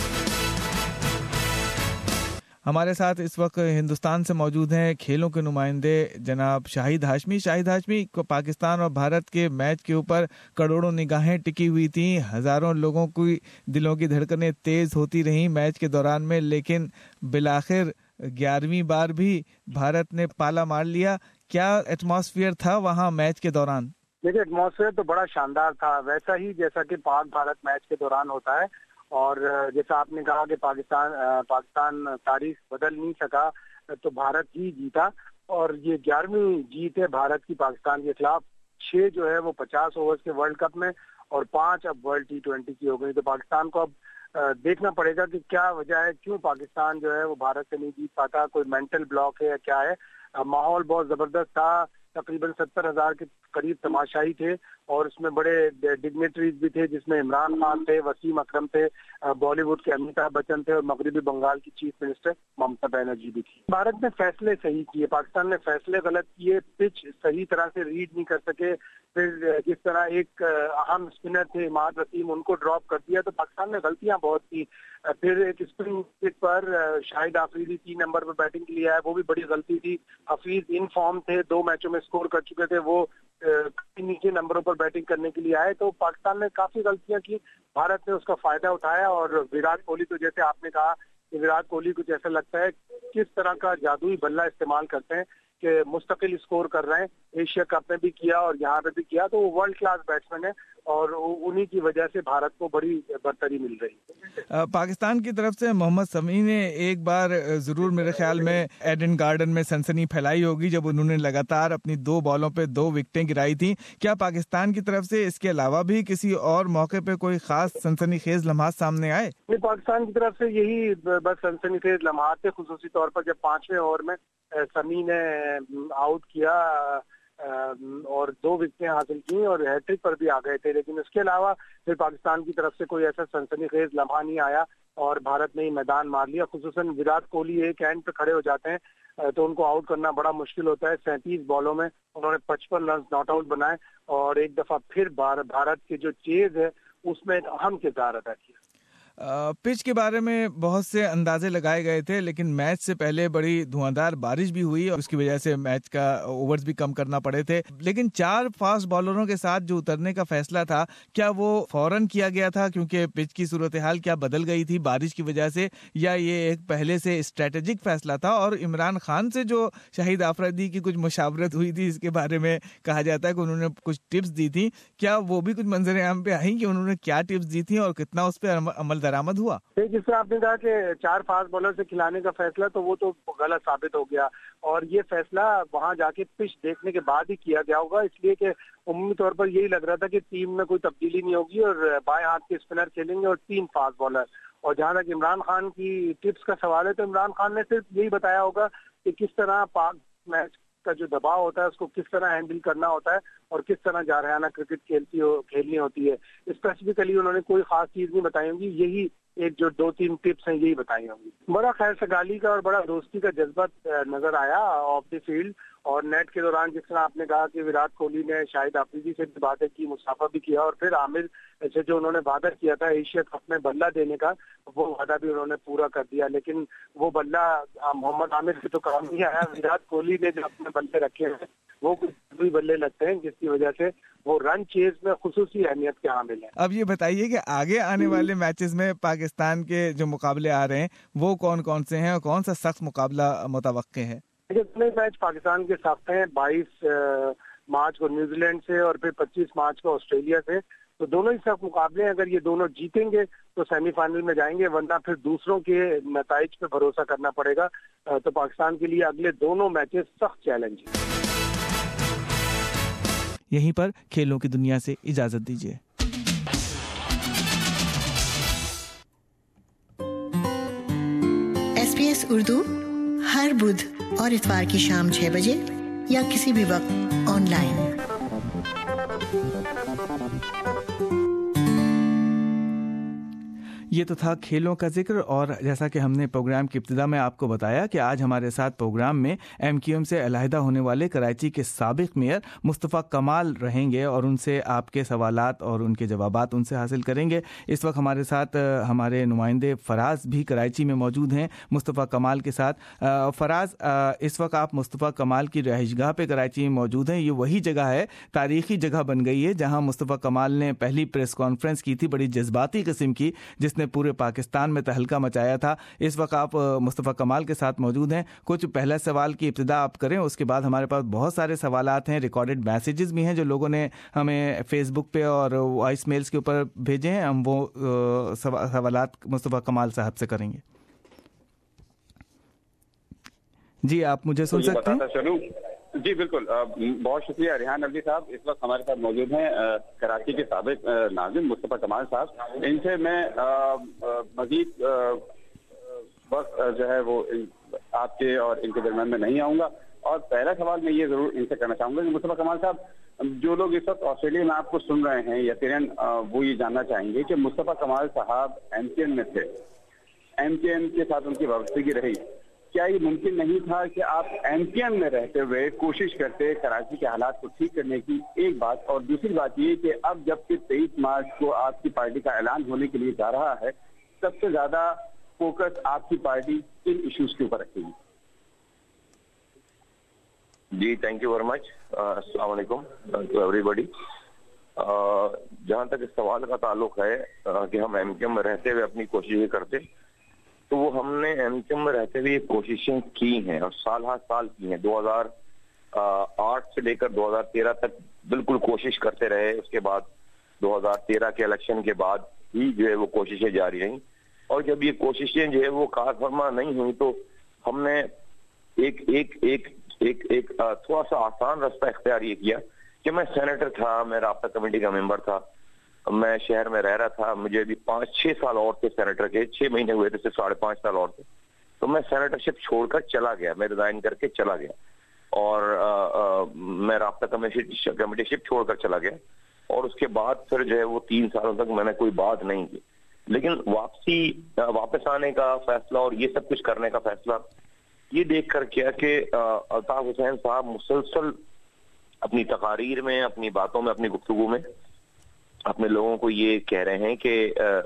Speaker 2: हमारे साथ इस वक्त हिंदुस्तान से मौजूद हैं खेलों के नुमाइंदे जनाब शाहिद हाशमी। शाहिद हाशमी को पाकिस्तान और भारत के मैच के ऊपर करोड़ों निगाहें टिकी हुई थी, हजारों लोगों की दिलों की धड़कनें तेज होती रहीं मैच के दौरान में, लेकिन बिलाखिर ग्यारहवीं बार भी भारत ने पाला मार लिया। क्या एटमॉस्फेयर था वहाँ मैच के दौरान?
Speaker 12: देखिए, एटमॉस्फेयर तो बड़ा शानदार था, वैसा ही जैसा कि पाक भारत मैच के दौरान होता है। और जैसा आपने कहा कि पाकिस्तान पाकिस्तान तारीख बदल नहीं सका, तो भारत ही जीता और ये ग्यारहवीं जीत है भारत की पाकिस्तान के खिलाफ। छह जो है वो पचास ओवर्स के वर्ल्ड कप में और पांच अब वर्ल्ड टी ट्वेंटी की हो गई। तो पाकिस्तान को अब देखना पड़ेगा कि क्या वजह है, क्यों पाकिस्तान जो है वो भारत से नहीं जीत पाता, कोई मेंटल ब्लॉक है या क्या है। माहौल बहुत जबरदस्त था, तकरीबन सत्तर हजार के करीब तमाशाई थे और उसमें बड़े डिग्नेटरीज भी थे, जिसमें इमरान खान थे, वसीम अकरम थे, बॉलीवुड के अमिताभ बच्चन थे और मगरबी बंगाल की चीफ मिनिस्टर ममता बनर्जी भी थी। भारत ने फैसले सही किए, पाकिस्तान ने फैसले गलत किए, पिच सही तरह से रीड नहीं कर सके। फिर जिस तरह एक अहम स्पिनर थे इमाद वसीम, उनको ड्रॉप कर दिया, तो पाकिस्तान ने गलतियां बहुत की। फिर एक स्पिन पिच पर शाहिद आफरीदी तीन नंबर पर बैटिंग के लिए आया, वो भी बड़ी गलती थी। हफीज इन फॉर्म थे, दो मैचों में स्कोर कर चुके थे, वो नीचे नंबरों पर बैटिंग करने के लिए आए। तो पाकिस्तान ने काफी गलतियां की, भारत ने उसका फायदा उठाया। और विराट कोहली, तो जैसे आपने कहा कि विराट कोहली कुछ ऐसा लगता है किस तरह का जादुई बल्ला इस्तेमाल करते हैं कि मुस्तकिल स्कोर कर रहे हैं। एशिया कप में भी किया और यहाँ पे भी किया, तो वो वर्ल्ड क्लास बैट्समैन है और उन्हीं की वजह से भारत को बड़ी बरतरी मिल रही है।
Speaker 2: पाकिस्तान की तरफ से मोहम्मद शमी ने एक बार जरूर मेरे ख्याल में एडन गार्डन में सनसनी फैलाई होगी जब उन्होंने लगातार अपनी दो बॉलों पे दो विकेटें गिराई थी। क्या पाकिस्तान की तरफ से इसके अलावा भी किसी और मौके पे कोई खास सनसनीखेज लम्हात सामने आए?
Speaker 12: नहीं, पाकिस्तान की तरफ से यही बस सनसनीखेज लम्हात थे, खुसूसी तौर पर जब पांचवें ओवर में शमी ने आउट किया और दो विकेटें हासिल की और हैट्रिक पर भी आ गए थे। लेकिन इसके अलावा फिर पाकिस्तान की तरफ से कोई ऐसा सनसनीखेज लम्हा नहीं आया और भारत ने ही मैदान मार लिया। खुसूसन विराट कोहली एक एंड पे खड़े हो जाते हैं तो उनको आउट करना बड़ा मुश्किल होता है। सैंतीस बॉलों में उन्होंने पचपन रन नॉट आउट बनाए और एक दफा फिर भारत की जो चेज है उसमें एक अहम किरदार अदा किया।
Speaker 2: पिच के बारे में बहुत से अंदाजे लगाए गए थे, लेकिन मैच से पहले बड़ी धुआंधार बारिश भी हुई और उसकी वजह से मैच का ओवर्स भी कम करना पड़े थे। लेकिन चार फास्ट बॉलरों के साथ जो उतरने का फैसला था, क्या वो फौरन किया गया था क्योंकि पिच की सूरत हाल क्या बदल गई थी बारिश की वजह से, या ये एक पहले से स्ट्रेटेजिक फैसला था? और इमरान खान से जो शाहिद आफरीदी की कुछ मुशावरत हुई थी, इसके बारे में कहा जाता है कि उन्होंने कुछ टिप्स दी थी, क्या वो भी कुछ मंजर आम पे आई कि उन्होंने क्या टिप्स दी थी और कितना उस पर अमल दरामद हुआ?
Speaker 12: जिससे आपने कहा कि चार फास्ट बॉलर से खिलाने का फैसला, तो वो तो गलत साबित हो गया और ये फैसला वहां जाके पिच देखने के बाद ही किया गया होगा, इसलिए कि उम्मीद तौर पर यही लग रहा था कि टीम में कोई तब्दीली नहीं होगी और बाएं हाथ के स्पिनर खेलेंगे और तीन फास्ट बॉलर। और जहां तक इमरान खान की टिप्स का सवाल है, तो इमरान खान ने सिर्फ यही बताया होगा कि किस तरह पाक मैच का जो दबाव होता है उसको किस तरह हैंडल करना होता है और किस तरह जारहाना क्रिकेट खेलती हो खेलनी होती है। स्पेसिफिकली उन्होंने कोई खास चीज नहीं बताई होगी, यही एक जो दो तीन टिप्स हैं यही बताई होंगी। बड़ा खैर सगाली का और बड़ा दोस्ती का जज्बा नजर आया ऑफ द फील्ड और नेट के दौरान। जिस तरह आपने कहा कि विराट कोहली ने शाहिद आफरीदी से भी बातें की, मुसाफा भी किया और फिर आमिर से जो उन्होंने वादा किया था एशिया कप में बल्ला देने का, वो वादा भी उन्होंने पूरा कर दिया। लेकिन वो बल्ला मोहम्मद आमिर से तो काम नहीं आया। विराट कोहली ने जो अपने बल्ले रखे हैं वो कुछ भी बल्ले लगते हैं, जिसकी वजह से वो रन चेज में खुसूसी अहमियत के हामिल है।
Speaker 2: अब ये बताइए कि आगे आने वाले मैचेस में पाकिस्तान के जो मुकाबले आ रहे हैं वो कौन कौन से हैं और कौन सा सख्त मुकाबला मुतवक्के है?
Speaker 12: जितने मैच पाकिस्तान के सख्त हैं, बाईस मार्च को न्यूजीलैंड से और फिर पच्चीस मार्च को ऑस्ट्रेलिया से, तो दोनों ही सख्त मुकाबले हैं। अगर ये दोनों जीतेंगे तो सेमीफाइनल में जाएंगे, वरना फिर दूसरों के नताइज पे भरोसा करना पड़ेगा। तो पाकिस्तान के लिए अगले दोनों मैचेस सख्त चैलेंज हैं।
Speaker 2: यहीं पर खेलों की दुनिया से इजाजत दीजिए।
Speaker 9: एसबीएस उर्दू हर बुध और इतवार की शाम छह बजे या किसी भी वक्त ऑनलाइन।
Speaker 2: ये तो था खेलों का जिक्र, और जैसा कि हमने प्रोग्राम की इब्तिदा में आपको बताया कि आज हमारे साथ प्रोग्राम में एमक्यूएम से अलहदा होने वाले कराची के साबिक मेयर मुस्तफ़ा कमाल रहेंगे और उनसे आपके सवालात और उनके जवाबात उनसे हासिल करेंगे। इस वक्त हमारे साथ हमारे नुमाइंदे फराज भी कराची में मौजूद हैं मुस्तफ़ा कमाल के साथ। फराज, इस वक्त आप मुस्तफ़ा कमाल की रहायशगाह पे कराची में मौजूद हैं। ये वही जगह है, तारीखी जगह बन गई है, जहाँ मुस्तफ़ा कमाल ने पहली प्रेस कॉन्फ्रेंस की थी, बड़ी जज्बाती किस्म की, जिसने पूरे पाकिस्तान में तहलका मचाया था। इस वक्त आप मुस्तफ़ा कमाल के साथ मौजूद हैं। कुछ पहला सवाल की इब्तिदा आप करें, उसके बाद हमारे पास बहुत सारे सवालात हैं, रिकॉर्डेड मैसेजेस भी हैं जो लोगों ने हमें फेसबुक पे और वॉइस मेल्स के ऊपर भेजे हैं। हम वो सवालात मुस्तफ़ा कमाल साहब से करेंगे। जी, आप मुझे सुन
Speaker 13: तो
Speaker 2: सकते हैं?
Speaker 13: जी बिल्कुल, बहुत शुक्रिया रेहान अली साहब। इस वक्त हमारे साथ मौजूद हैं कराची के साबिक नाज़िम मुस्तफ़ा कमाल साहब। इनसे मैं मजीद वक्त जो है वो आपके और इनके दरमियान में नहीं आऊँगा, और पहला सवाल मैं ये जरूर इनसे करना चाहूँगा कि मुस्तफ़ा कमाल साहब, जो लोग इस वक्त ऑस्ट्रेलिया में आपको सुन रहे हैं, यकीनन वो ये जानना चाहेंगे कि मुस्तफ़ा कमाल साहब एमकेएम में थे, एमकेएम के साथ उनकी वाबस्तगी रही, क्या ये मुमकिन नहीं था कि आप एमकेएम में रहते हुए कोशिश करते कराची के हालात को ठीक करने की? एक बात। और दूसरी बात ये कि अब जबकि तेईस मार्च को आपकी पार्टी का ऐलान होने के लिए जा रहा है, सबसे ज्यादा फोकस आपकी पार्टी किन इश्यूज के ऊपर रखेगी?
Speaker 14: जी, थैंक यू वेरी मच। अस्सलाम वालेकुम टू एवरीबॉडी। जहाँ तक इस सवाल का ताल्लुक है uh, कि हम एमकेएम में रहते हुए अपनी कोशिशें करते, तो वो हमने एमकेएम में रहते हुए कोशिशें की हैं और साल हर साल की हैं। दो हज़ार आठ से लेकर दो हज़ार तेरह तक बिल्कुल कोशिश करते रहे। उसके बाद दो हज़ार तेरह के इलेक्शन के बाद ही जो है वो कोशिशें जारी रहीं, और जब ये कोशिशें जो है वो कारफरमा नहीं हुई तो हमने एक एक एक एक एक थोड़ा सा आसान रास्ता इख्तियार ये किया कि मैं सेनेटर था, मैं राब्ता कमेटी का मेंबर था, मैं शहर में रह रहा था, मुझे अभी पाँच छह साल और थे सेनेटर के, छह महीने हुए थे, सिर्फ साढ़े पाँच साल और थे, तो मैं सेनेटरशिप छोड़कर चला गया, मैं रिजाइन करके चला गया और आ, आ, मैं राब्ता कमेटी कमेटीशिप छोड़कर चला गया। और उसके बाद फिर जो है वो तीन सालों तक मैंने कोई बात नहीं की, लेकिन वापसी वापस आने का फैसला और ये सब कुछ करने का फैसला ये देख कर किया कि अल्ताफ हुसैन साहब मुसलसल अपनी तकारीर में, अपनी बातों में, अपनी गुफ्तगू में अपने लोगों को ये कह रहे हैं कि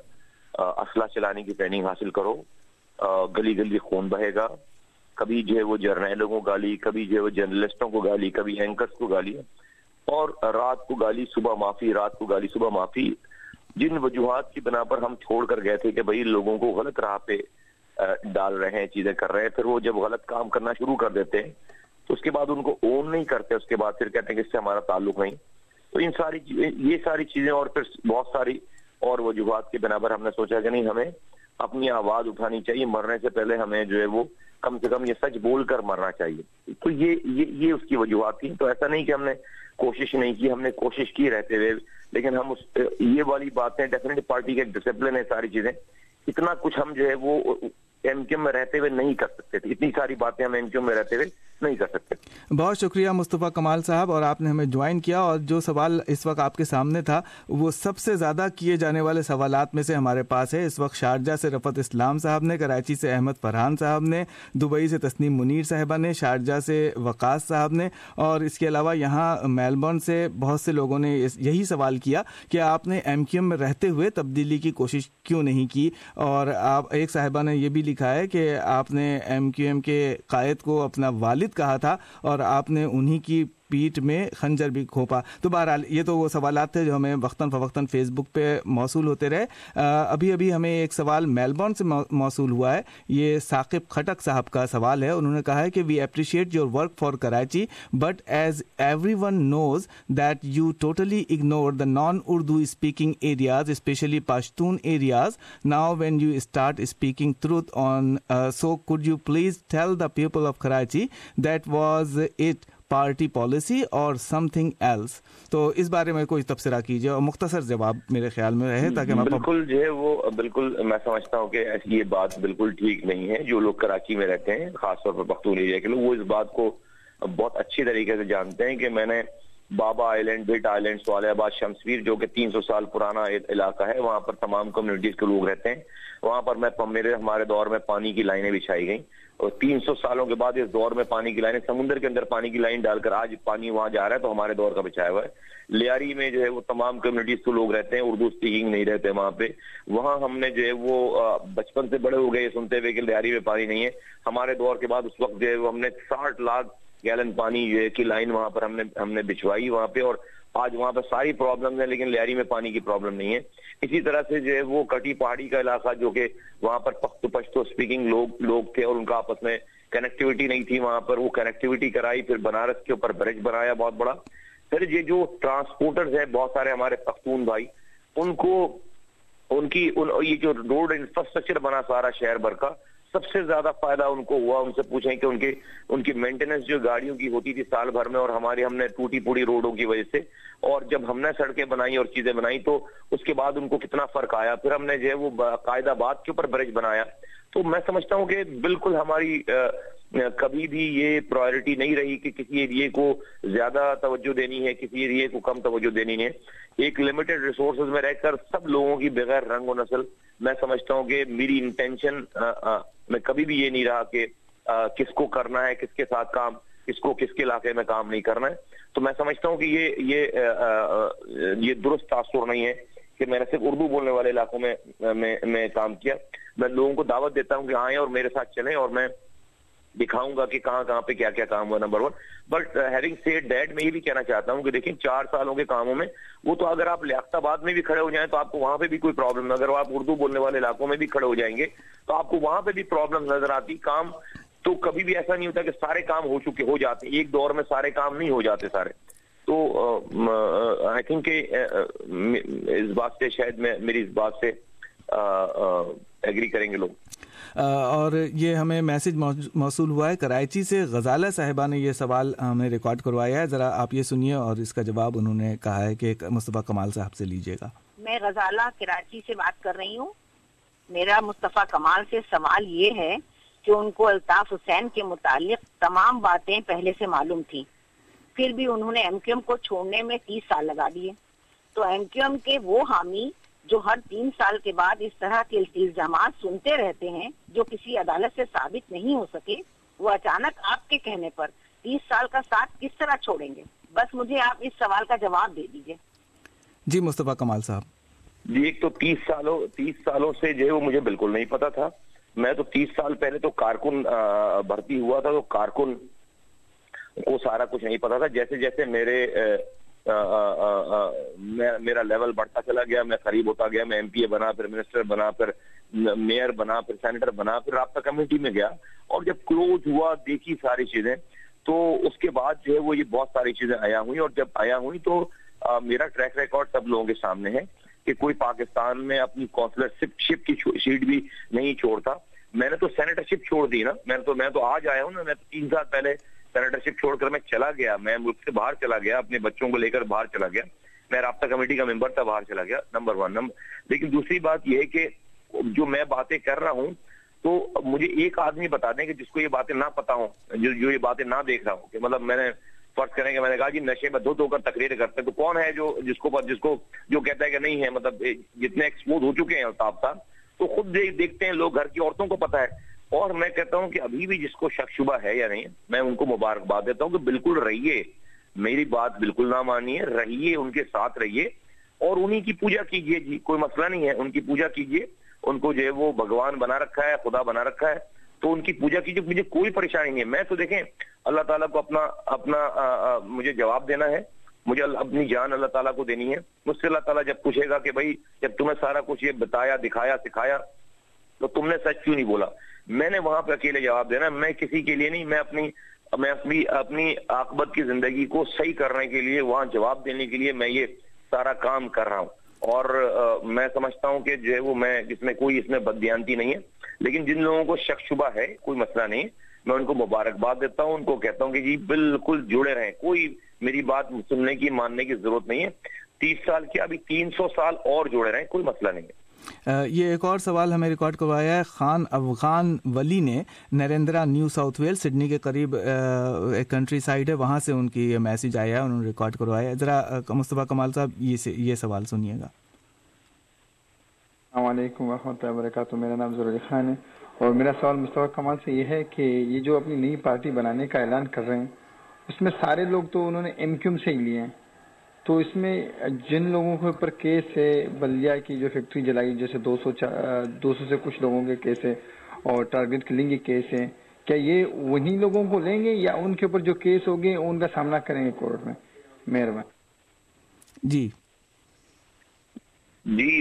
Speaker 14: असला चलाने की ट्रेनिंग हासिल करो, आ, गली गली खून बहेगा। कभी जो है वो जर्नैलों को गाली, कभी जो है वो जर्नलिस्टों को गाली, कभी एंकर्स को गाली, और रात को गाली सुबह माफी, रात को गाली सुबह माफी। जिन वजूहात की बिना पर हम छोड़ कर गए थे कि भाई लोगों को गलत राह पे डाल रहे हैं, चीजें कर रहे हैं, फिर वो जब गलत काम करना शुरू कर देते हैं तो उसके बाद उनको ओन नहीं करते, उसके बाद फिर कहते हैं कि इससे हमारा ताल्लुक नहीं। तो इन सारी ये सारी चीजें और फिर बहुत सारी और वजूहात के बिना पर हमने सोचा कि नहीं, हमें अपनी आवाज उठानी चाहिए, मरने से पहले हमें जो है वो कम से कम ये सच बोल कर मरना चाहिए। तो ये ये ये उसकी वजूहात थी। तो ऐसा नहीं कि हमने कोशिश नहीं की, हमने कोशिश की रहते हुए, लेकिन हम उस ये वाली बातें डेफिनेटली पार्टी के डिसिप्लिन है, सारी चीजें, इतना कुछ हम जो है वो एमक्यूएम में रहते हुए नहीं कर सकते थे, इतनी सारी बातें हम एमक्यूएम में रहते हुए नहीं कर सकते।
Speaker 2: बहुत शुक्रिया मुस्तफ़ा कमाल साहब, और आपने हमें ज्वाइन किया। और जो सवाल इस वक्त आपके सामने था वो सबसे ज़्यादा किए जाने वाले सवालात में से हमारे पास है। इस वक्त शारजा से रफ़त इस्लाम साहब ने, कराची से अहमद फरहान साहब ने, दुबई से तस्नीम मुनीर साहिबा ने, शारजा से वकास साहब ने, और इसके अलावा यहाँ मेलबर्न से बहुत से लोगों ने यही सवाल किया कि आपने एमक्यूएम में रहते हुए तब्दीली की कोशिश क्यों नहीं की। और आप एक साहिबा ने यह भी लिखा है कि आपने एमक्यूएम के कायद को अपना वालिद कहा था और आपने उन्हीं की पीठ में खंजर भी खोपा। तो बहरहाल ये तो वो सवालात थे जो हमें वक्तन फवक्तन फेसबुक पे मौसूल होते रहे। अभी अभी हमें एक सवाल मेलबर्न से मौसूल हुआ है। ये साकिब खटक साहब का सवाल है। उन्होंने कहा है कि we appreciate your work for Karachi, but as everyone knows that you totally ignore the non Urdu speaking areas, specially Pashtun areas, now when you start speaking truth on, so could you please tell the people of Karachi that was it party policy और something else? तो इस बारे में कोई तबसरा कीजिए और मुख्तसर जवाब मेरे ख्याल में रहे ताकि मैं
Speaker 14: बिल्कुल जो है वो बिल्कुल मैं समझता हूँ कि ऐसी ये बात बिल्कुल ठीक नहीं है। जो लोग कराची में रहते हैं खासतौर पर पख्तून एरिया के लोग वो इस बात को बहुत अच्छी तरीके से जानते हैं कि मैंने बाबा आइलैंड, बिट आइलैंड, स्वालियाबाद, शमशवीर जो कि तीन सौ साल पुराना इलाका है, वहां पर तमाम कम्युनिटीज के लोग रहते हैं। वहां पर मैं मेरे हमारे दौर में पानी की लाइनें बिछाई गई और तीन सौ सालों के बाद इस दौर में पानी की लाइनें, समुद्र के अंदर पानी की लाइन डालकर आज पानी वहां जा रहा है, तो हमारे दौर का बिछाया हुआ है। लियारी में जो है वो तमाम कम्युनिटीज के लोग रहते हैं, उर्दू स्पीकिंग नहीं रहते वहां पे। वहां हमने जो है वो बचपन से बड़े हो गए सुनते हुए कि लियारी में पानी नहीं है। हमारे दौर के बाद उस वक्त जो है वो हमने साठ लाख गैलन पानी जो है की लाइन वहां पर हमने हमने बिछवाई वहां पे, और आज वहां पर सारी प्रॉब्लम है लेकिन लियारी में पानी की प्रॉब्लम नहीं है। इसी तरह से जो है वो कटी पहाड़ी का इलाका जो कि वहां पर पख्तो पश्तो स्पीकिंग लोग लोग थे और उनका आपस में कनेक्टिविटी नहीं थी, वहां पर वो कनेक्टिविटी कराई। फिर बनारस के ऊपर ब्रिज बनाया बहुत बड़ा। फिर ये जो ट्रांसपोर्टर्स है बहुत सारे हमारे पख्तून भाई, उनको उनकी उन ये जो रोड इंफ्रास्ट्रक्चर बना सारा शहर भर का, सबसे ज्यादा फायदा उनको हुआ। उनसे पूछें कि उनके उनकी मेंटेनेंस जो गाड़ियों की होती थी साल भर में, और हमारी हमने टूटी पूरी रोडों की वजह से, और जब हमने सड़कें बनाई और चीजें बनाई तो उसके बाद उनको कितना फर्क आया। फिर हमने जो है वो कायदाबाद के ऊपर ब्रिज बनाया। तो मैं समझता हूँ कि बिल्कुल हमारी आ, कभी भी ये प्रायोरिटी नहीं रही कि किसी एरिए को ज्यादा तवज्जो देनी है, किसी एरिए को कम तवज्जो देनी है। एक लिमिटेड रिसोर्सेज में रहकर सब लोगों की बगैर रंग और नस्ल, मैं समझता हूँ कि मेरी इंटेंशन मैं कभी भी ये नहीं रहा कि आ, किसको करना है, किसके साथ काम, किसको किसके इलाके में काम नहीं करना है। तो मैं समझता हूँ कि ये ये आ, आ, ये दुरुस्त तासुर नहीं है कि मैंने सिर्फ उर्दू बोलने वाले इलाकों में में, में काम किया। मैं लोगों को दावत देता हूँ कि आए और मेरे साथ चलें और मैं दिखाऊंगा कि कहाँ कहाँ पे क्या क्या काम हुआ, number one. But having said that मैं ये भी कहना चाहता हूँ कि देखिए चार सालों के कामों में वो तो अगर आप लियाकताबाद में भी खड़े हो जाएं तो आपको वहां पे भी कोई प्रॉब्लम, अगर आप उर्दू बोलने वाले इलाकों में भी खड़े हो जाएंगे तो आपको वहां पे भी प्रॉब्लम नजर आती। काम तो कभी भी ऐसा नहीं होता कि सारे काम हो चुके हो जाते, एक दौर में सारे काम नहीं हो जाते सारे। तो आई uh, थिंक uh, इस बात से शायद मैं मेरी इस बात से एग्री uh, uh, करेंगे लोग।
Speaker 2: और ये हमें मैसेज मौसूल हुआ है कराची से, गजाला साहिबा ने ये सवाल हमें रिकॉर्ड करवाया है, जरा आप ये सुनिए और इसका जवाब उन्होंने कहा है कि मुस्तफ़ा कमाल साहब से लीजिएगा।
Speaker 15: मैं गजाला कराची से बात कर रही हूँ। मेरा मुस्तफ़ा कमाल से सवाल ये है कि उनको अल्ताफ हुसैन के मुतालिक तमाम बातें पहले से मालूम थी, फिर भी उन्होंने एमक्यूएम को छोड़ने में तीस साल लगा दिए। तो एमक्यूएम के वो हामी जो हर तीन साल के बाद इस तरह के इल्जामात सुनते रहते हैं जो किसी अदालत से साबित नहीं हो सके, वो अचानक आपके कहने पर तीस साल का साथ किस तरह छोड़ेंगे? बस मुझे आप इस सवाल का जवाब दे दीजिए।
Speaker 2: जी मुस्तफ़ा कमाल साहब।
Speaker 14: जी एक तो तीस सालों तीस सालों से जो है वो मुझे बिल्कुल नहीं पता था। मैं तो तीस साल पहले तो कारकुन भर्ती हुआ था, तो कारकुन को सारा कुछ नहीं पता था। जैसे जैसे मेरे आ, आ, आ, आ, मैं, मेरा लेवल बढ़ता चला गया, मैं करीब होता गया, मैं एमपीए बना, फिर मिनिस्टर बना, फिर मेयर बना, फिर सेनेटर बना, फिर राब्ता कमेटी में गया, और जब क्लोज हुआ देखी सारी चीजें, तो उसके बाद जो है वो ये बहुत सारी चीजें आया हुई। और जब आया हुई तो आ, मेरा ट्रैक रिकॉर्ड सब लोगों के सामने है कि कोई पाकिस्तान में अपनी कौंसलरशिप की सीट भी नहीं छोड़ता। मैंने तो सेनेटरशिप छोड़ दी ना, मैं तो मैं तो आज आया हूँ ना, मैं तो तीन साल पहले सेनेटरशिप छोड़कर मैं चला गया, मैं मुल्क से बाहर चला गया, अपने बच्चों को लेकर बाहर चला गया, मैं राब्ता कमेटी का मेंबर था, बाहर चला गया, नंबर वन नंबर। लेकिन दूसरी बात यह है कि जो मैं बातें कर रहा हूँ तो मुझे एक आदमी बता दें कि जिसको ये बातें ना पता हो, जो जो ये बातें ना देख रहा हो, कि मतलब मैंने फर्ज करेंगे मैंने कहा जी नशे में धुत होकर तकरीर करते हैं, तो कौन है जो जिसको जिसको जो कहता है कि नहीं है, मतलब जितने एक्सपोज हो चुके हैं अल्ताफ साहब, तो खुद देखते हैं लोग, घर की औरतों को पता है। और मैं कहता हूं कि अभी भी जिसको शक शुबा है या नहीं, मैं उनको मुबारकबाद देता हूं कि बिल्कुल रहिए, मेरी बात बिल्कुल ना मानिए, रहिए, उनके साथ रहिए और उन्हीं की पूजा कीजिए जी, कोई मसला नहीं है, उनकी पूजा कीजिए। उनको जो है वो भगवान बना रखा है, खुदा बना रखा है, तो उनकी पूजा कीजिए, मुझे कोई परेशानी नहीं है। मैं तो देखें अल्लाह ताला को अपना अपना आ, आ, मुझे जवाब देना है, मुझे अपनी जान अल्लाह ताला को देनी है। मुझसे अल्लाह ताला जब पूछेगा कि भाई जब तुम्हें सारा कुछ ये बताया, दिखाया, सिखाया, तो तुमने सच क्यों नहीं बोला, मैंने वहां पे अकेले जवाब देना। मैं किसी के लिए नहीं, मैं अपनी मैं अपनी अपनी आकबत की जिंदगी को सही करने के लिए, वहां जवाब देने के लिए मैं ये सारा काम कर रहा हूँ। और आ, मैं समझता हूँ कि जो है वो मैं जिसमें कोई इसमें बददियानती नहीं है, लेकिन जिन लोगों को शक शुबा है कोई मसला नहीं, میں ان کو مبارکباد دیتا ہوں, ان کو کہتا ہوں کہ جی بالکل جڑے رہیں, کوئی میری بات سننے کی ماننے کی ضرورت نہیں ہے, تیس سال کیا ابھی تین سو سال اور جڑے رہیں, کوئی مسئلہ نہیں ہے.
Speaker 2: یہ ایک اور سوال ہمیں ریکارڈ کروایا ہے خان افغان ولی نے, نریندرا نیو ساؤتھ ویل سڈنی کے قریب ایک کنٹری سائڈ ہے, وہاں سے ان کی میسج آیا ہے, انہوں نے ریکارڈ کروایا ہے. ذرا مصطفیٰ کمال صاحب یہ یہ سوال سنیے گا.
Speaker 16: السلام علیکم ورحمۃ اللہ وبرکاتہ, میرا نام ضرور خان ہے اور میرا سوال مصطفیٰ کمال سے یہ ہے کہ یہ جو اپنی نئی پارٹی بنانے کا اعلان کر رہے ہیں اس میں سارے لوگ تو انہوں نے ایم کیو ایم سے ہی لیے ہیں, تو اس میں جن لوگوں کے اوپر کیس ہے, بلدیا کی جو فیکٹری جلائی جیسے دو سو دو سو سے کچھ لوگوں کے کیس ہے اور ٹارگٹ کلنگ کے کیس ہے, کیا یہ وہی لوگوں کو لیں گے یا ان کے اوپر جو کیس ہوگے ان کا سامنا کریں گے کورٹ میں؟ مہربانی.
Speaker 2: جی
Speaker 14: جی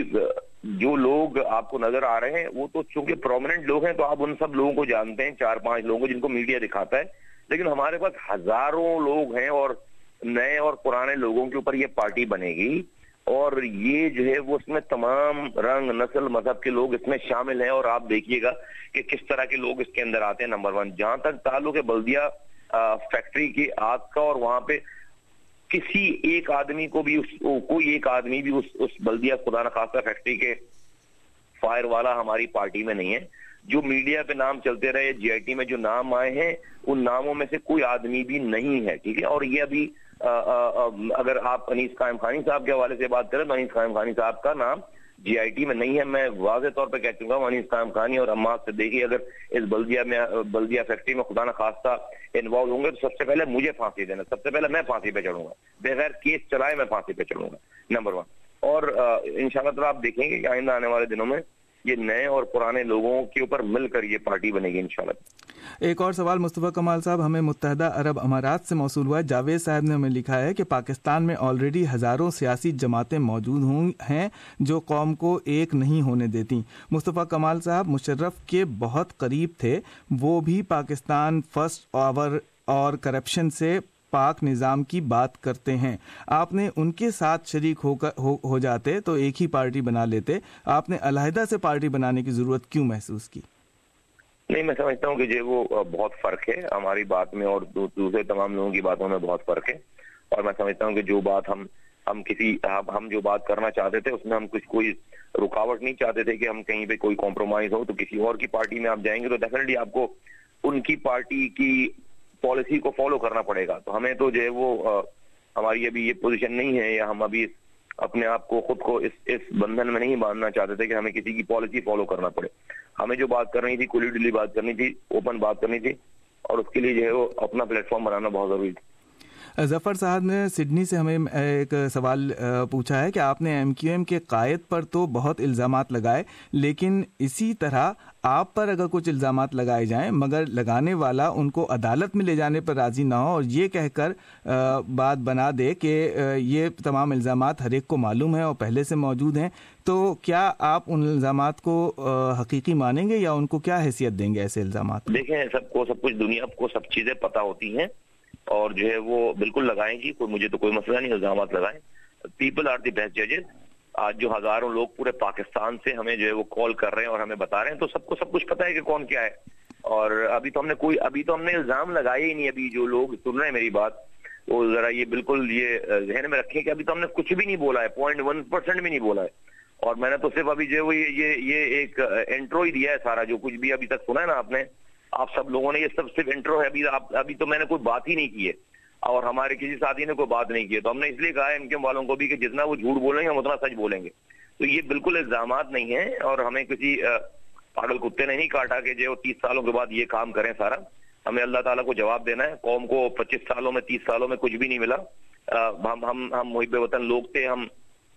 Speaker 14: جو لوگ آپ کو نظر آ رہے ہیں وہ تو چونکہ پرومیننٹ لوگ ہیں تو آپ ان سب لوگوں کو جانتے ہیں, چار پانچ لوگوں کو جن کو میڈیا دکھاتا ہے, لیکن ہمارے پاس ہزاروں لوگ ہیں اور نئے اور پرانے لوگوں کے اوپر یہ پارٹی بنے گی, اور یہ جو ہے وہ اس میں تمام رنگ نسل مذہب کے لوگ اس میں شامل ہیں, اور آپ دیکھیے گا کہ کس طرح کے لوگ اس کے اندر آتے ہیں. نمبر ون, جہاں تک تعلق ہے بلدیا فیکٹری کی آگ کا, اور وہاں پہ کسی ایک آدمی کو بھی اس, کوئی ایک آدمی بھی اس, اس بلدیا خدا نخواستہ فیکٹری کے فائر والا ہماری پارٹی میں نہیں ہے. جو میڈیا پہ نام چلتے رہے, جی آئی ٹی میں جو نام آئے ہیں ان ناموں میں سے کوئی آدمی بھی نہیں ہے, ٹھیک ہے. اور یہ ابھی آ, آ, آ, اگر آپ انیس قائم خانی صاحب کے حوالے سے بات کریں تو انیس قائم خانی صاحب کا نام جی آئی ٹی میں نہیں ہے. میں واضح طور پہ کہہ چکا ہوں, انیس قائم خانی اور عماد صدیقی اگر اس بلدیا میں بلدیا فیکٹری میں خدا نخواستہ انوالو ہوں گے تو سب سے پہلے مجھے پھانسی دینا, سب سے پہلے میں پھانسی پہ چڑھوں گا, بغیر کیس چلائے میں پھانسی پہ چڑھوں گا, نمبر ون. اور انشاءاللہ تعالیٰ آپ دیکھیں گے کہ آئندہ آنے والے دنوں میں یہ نئے اور پرانے لوگوں کے اوپر مل کر یہ پارٹی بنے گی انشاءاللہ.
Speaker 2: ایک اور سوال مصطفیٰ کمال صاحب ہمیں متحدہ عرب امارات سے موصول ہوا ہے. جاوید صاحب نے ہمیں لکھا ہے کہ پاکستان میں آلریڈی ہزاروں سیاسی جماعتیں موجود ہوں ہیں جو قوم کو ایک نہیں ہونے دیتی. مصطفیٰ کمال صاحب مشرف کے بہت قریب تھے, وہ بھی پاکستان فرسٹ آور اور کرپشن سے پاک نظام کی بات کرتے ہیں. آپ نے ان کے ساتھ شریک ہو, ہو, ہو جاتے تو ایک ہی پارٹی بنا لیتے, آپ نے علیحدہ سے پارٹی بنانے کی ضرورت کیوں محسوس کی؟
Speaker 14: نہیں, میں سمجھتا ہوں کہ جو وہ بہت فرق ہے ہماری بات میں اور دوسرے تمام لوگوں کی باتوں میں بہت فرق ہے, اور میں سمجھتا ہوں کہ جو بات ہم ہم کسی ہم جو بات کرنا چاہتے تھے اس میں ہم کچھ کوئی رکاوٹ نہیں چاہتے تھے کہ ہم کہیں پہ کوئی کمپرومائز ہو. تو کسی اور کی پارٹی میں آپ جائیں گے تو ڈیفینیٹلی آپ کو ان کی پارٹی کی پالیسی کو فالو کرنا پڑے گا. تو ہمیں تو جو ہے وہ ہماری ابھی یہ پوزیشن نہیں ہے, یا ہم ابھی اپنے آپ کو خود کو اس اس بندھن میں نہیں باندھنا چاہتے تھے کہ ہمیں کسی کی پالیسی فالو کرنا پڑے. ہمیں جو بات کرنی تھی کھلی ڈلی بات کرنی تھی, اوپن بات کرنی تھی, اور اس کے لیے جو ہے وہ اپنا پلیٹ فارم بنانا بہت ضروری تھا.
Speaker 2: ظفر صاحب نے سڈنی سے ہمیں ایک سوال پوچھا ہے کہ آپ نے ایم کیو ایم کے قائد پر تو بہت الزامات لگائے, لیکن اسی طرح آپ پر اگر کچھ الزامات لگائے جائیں مگر لگانے والا ان کو عدالت میں لے جانے پر راضی نہ ہو اور یہ کہہ کر بات بنا دے کہ یہ تمام الزامات ہر ایک کو معلوم ہیں اور پہلے سے موجود ہیں, تو کیا آپ ان الزامات کو حقیقی مانیں گے یا ان کو کیا حیثیت دیں گے ایسے الزامات؟
Speaker 14: دیکھیں, سب کو سب کچھ دنیا کو سب چیزیں پتہ ہوتی ہیں اور جو ہے وہ بالکل لگائیں گی, کوئی مجھے تو کوئی مسئلہ نہیں, الزامات لگائیں. پیپل آر دی بیسٹ ججز. آج جو ہزاروں لوگ پورے پاکستان سے ہمیں جو ہے وہ کال کر رہے ہیں اور ہمیں بتا رہے ہیں, تو سب کو سب کچھ پتہ ہے کہ کون کیا ہے. اور ابھی تو ہم نے کوئی ابھی تو ہم نے الزام لگائے ہی نہیں. ابھی جو لوگ سن رہے ہیں میری بات وہ ذرا یہ بالکل یہ ذہن میں رکھیں کہ ابھی تو ہم نے کچھ بھی نہیں بولا ہے, پوائنٹ ون پرسینٹ بھی نہیں بولا ہے. اور میں نے تو صرف ابھی جو ہے وہ یہ یہ ایک انٹرو ہی دیا ہے. سارا جو کچھ بھی ابھی تک سنا ہے نا آپ نے, آپ سب لوگوں نے, یہ سب صرف انٹرو ہے. ابھی ابھی تو میں نے کوئی بات ہی نہیں کی ہے اور ہمارے کسی ساتھی نے کوئی بات نہیں کی ہے. تو ہم نے اس لیے کہا ہے ایم کیو ایم والوں کو بھی کہ جتنا وہ جھوٹ بولیں گے ہم اتنا سچ بولیں گے. تو یہ بالکل الزامات نہیں ہیں اور ہمیں کسی پاگل کتے نے نہیں کاٹا کہ جو تیس سالوں کے بعد یہ کام کریں. سارا ہمیں اللہ تعالیٰ کو جواب دینا ہے. قوم کو پچیس سالوں میں تیس سالوں میں کچھ بھی نہیں ملا. ہم ہم ہم محب وطن لوگ تھے, ہم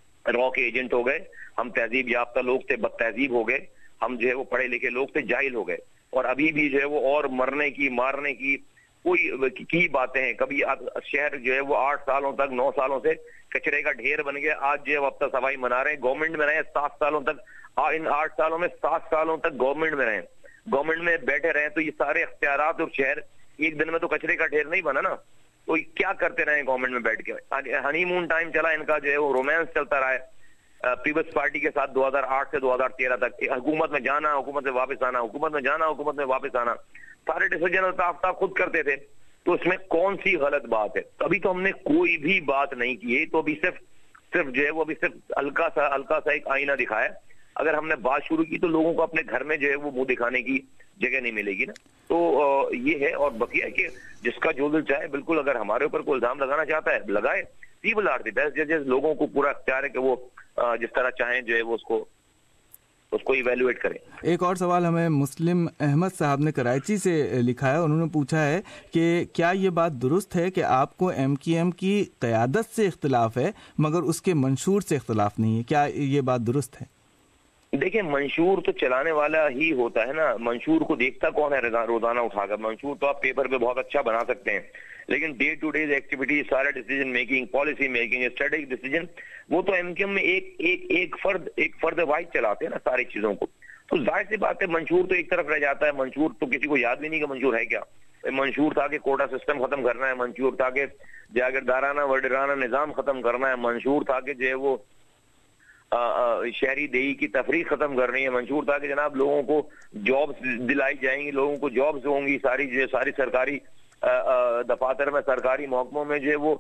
Speaker 14: را کے ایجنٹ ہو گئے, ہم تہذیب یافتہ لوگ تھے, بد تہذیب ہو گئے, ہم جو ہے وہ پڑھے لکھے لوگ تھے, جاہل ہو گئے. اور ابھی بھی جو ہے وہ اور مرنے کی مارنے کی کوئی کی باتیں ہیں. کبھی شہر جو ہے وہ آٹھ سالوں تک نو سالوں سے کچرے کا ڈھیر بن گیا, آج جو ہے وہ ہفتہ صفائی منا رہے ہیں. گورنمنٹ میں رہے سات سالوں تک, ان آٹھ سالوں میں سات سالوں تک گورنمنٹ میں رہے, گورنمنٹ میں بیٹھے رہے, تو یہ سارے اختیارات اور شہر ایک دن میں تو کچرے کا ڈھیر نہیں بنا نا. تو کیا کرتے رہے گورنمنٹ میں بیٹھ کے؟ ہنی مون ٹائم چلا ان کا, جو ہے وہ رومانس چلتا رہا ہے. پیپلز پارٹی کے ساتھ دو ہزار آٹھ سے دو ہزار تیرہ تک حکومت میں جانا, حکومت سے واپس آنا, حکومت میں جانا, حکومت میں واپس آنا, سارے ڈیسیجن الطاف خود کرتے تھے. تو اس میں کون سی غلط بات ہے؟ ابھی تو ہم نے کوئی بھی بات نہیں کی ہے, تو ابھی صرف صرف جو ہے وہ ابھی صرف ہلکا سا ہلکا سا ایک آئینہ دکھایا. اگر ہم نے بات شروع کی تو لوگوں کو اپنے گھر میں جو ہے وہ منہ دکھانے کی جگہ نہیں ملے گی نا. تو یہ ہے, اور بقیہ ہے کہ جس کا جو دل چاہے بالکل اگر ہمارے اوپر کوئی الزام لگانا چاہتا ہے لگائے. پیپل آر دی بیسٹ ججز, لوگوں کو پورا اختیار ہے کہ وہ جس طرح چاہیں جو ہے وہ اس کو اس کو ایویلویٹ کریں.
Speaker 2: ایک اور سوال ہمیں مسلم احمد صاحب نے کراچی سے لکھا ہے. انہوں نے پوچھا ہے کہ کیا یہ بات درست ہے کہ آپ کو ایم کیو ایم کی قیادت سے اختلاف ہے مگر اس کے منشور سے اختلاف نہیں ہے؟ کیا یہ بات درست ہے؟
Speaker 14: دیکھیں, منشور تو چلانے والا ہی ہوتا ہے نا. منشور کو دیکھتا کون ہے روزانہ اٹھا کر؟ منشور تو آپ پیپر پہ بہت اچھا بنا سکتے ہیں, لیکن ڈے ٹو ڈے ایکٹیویٹی, سارے decision making, policy making, strategic decision, وہ تو ایم کیو ایم میں ایک ایک ایک فرد ایک فرد واحد چلاتے ہیں نا ساری چیزوں کو. تو ظاہر سی بات ہے منشور تو ایک طرف رہ جاتا ہے. منشور تو کسی کو یاد بھی نہیں کہ منشور ہے کیا. منشور تھا کہ کوٹا سسٹم ختم کرنا ہے, منشور تھا کہ جاگیردارانہ وڈیرانہ نظام ختم کرنا ہے, منشور تھا کہ جو ہے وہ شہری دیہی کی تفریق ختم کرنی ہے, منشور تھا کہ جناب لوگوں کو جابس دلائی جائیں گی, لوگوں کو جابس ہوں گی, ساری جو ساری سرکاری دفاتر میں سرکاری محکموں میں جو ہے وہ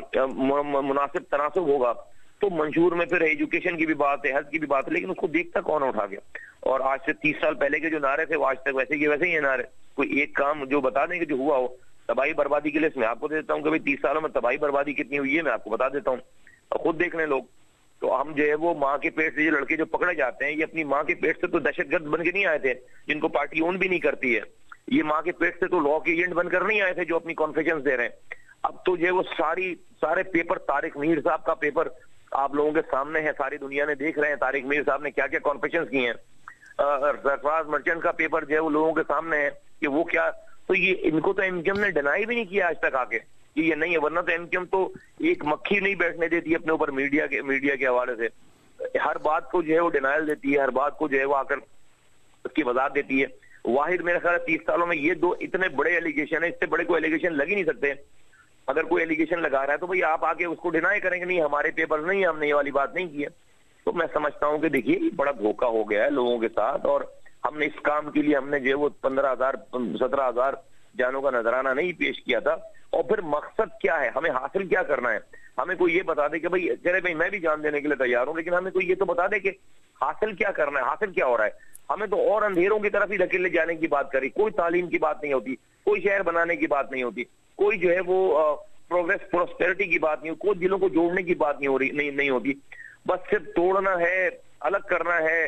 Speaker 14: مناسب تناسب ہوگا. تو منشور میں پھر ایجوکیشن کی بھی بات ہے, ہیلتھ کی بھی بات ہے, لیکن اس کو دیکھتا کون اٹھا گیا. اور آج سے تیس سال پہلے کے جو نعرے تھے وہ آج تک ویسے کے ویسے ہی نعرے. کوئی ایک کام جو بتا دیں کہ جو ہوا ہو تباہی بربادی کے لیے, میں آپ کو دیتا ہوں کہ تیس سالوں میں تباہی بربادی کتنی ہوئی ہے میں آپ کو بتا دیتا ہوں, خود دیکھ لیں لوگ. تو ہم جو ہے وہ ماں کے پیٹ سے جو لڑکے جو پکڑے جاتے ہیں, یہ اپنی ماں کے پیٹ سے تو دہشت گرد بن کے نہیں آئے تھے جن کو پارٹی اون بھی نہیں کرتی ہے. یہ ماں کے پیٹ سے تو لا کے ایجنٹ بن کر نہیں آئے تھے جو اپنی کانفیڈنس دے رہے ہیں. اب تو جو ہے وہ ساری سارے پیپر, طارق میر صاحب کا پیپر آپ لوگوں کے سامنے ہے, ساری دنیا نے دیکھ رہے ہیں طارق میر صاحب نے کیا کیا کانفیشنز کی ہیں. سرفراز مرچنٹ کا پیپر جو ہے وہ لوگوں کے سامنے ہے کہ وہ کیا. تو یہ ان کو تو ایم کیو ایم نے ڈینائی بھی نہیں کیا آج تک آ کے کہ یہ نہیں ہے, ورنہ تو ایم کیو ایم تو ایک مکھی نہیں بیٹھنے دیتی اپنے اوپر میڈیا کے میڈیا کے حوالے سے. ہر بات کو جو ہے وہ ڈینائل دیتی ہے, ہر بات کو جو ہے وہ آ کر اس کی وضاحت دیتی ہے. واحد میرے خیال ہے تیس سالوں میں یہ دو اتنے بڑے ایلیگیشن ہیں, اس سے بڑے کوئی ایلیگیشن لگ ہی نہیں سکتے. اگر کوئی ایلیگیشن لگا رہا ہے تو بھئی آپ آگے اس کو ڈینائی کریں گے نہیں ہمارے پیپر نہیں, ہم نے یہ والی بات نہیں کی ہے. تو میں سمجھتا ہوں کہ دیکھیے یہ بڑا دھوکہ ہو گیا ہے لوگوں کے ساتھ, اور ہم نے اس کام کے لیے ہم نے جو ہے وہ پندرہ ہزار سترہ ہزار جانوں کا نذرانہ نہیں پیش کیا تھا. اور پھر مقصد کیا ہے, ہمیں حاصل کیا کرنا ہے؟ ہمیں کوئی یہ بتا دے کہ بھئی چلے بھائی میں بھی جان دینے کے لیے تیار ہوں, لیکن ہمیں کوئی یہ تو بتا دے کہ حاصل کیا کرنا ہے, حاصل کیا ہو رہا ہے. ہمیں تو اور اندھیروں کی طرف ہی دھکیلے جانے کی بات کری, کوئی تعلیم کی بات نہیں ہوتی, کوئی شہر بنانے کی بات نہیں ہوتی, کوئی جو ہے وہ پروگریس پروسپیرٹی کی بات نہیں ہوتی, کوئی دلوں کو جوڑنے کی بات نہیں ہو رہی نہیں نہیں ہوتی. بس صرف توڑنا ہے, الگ کرنا ہے,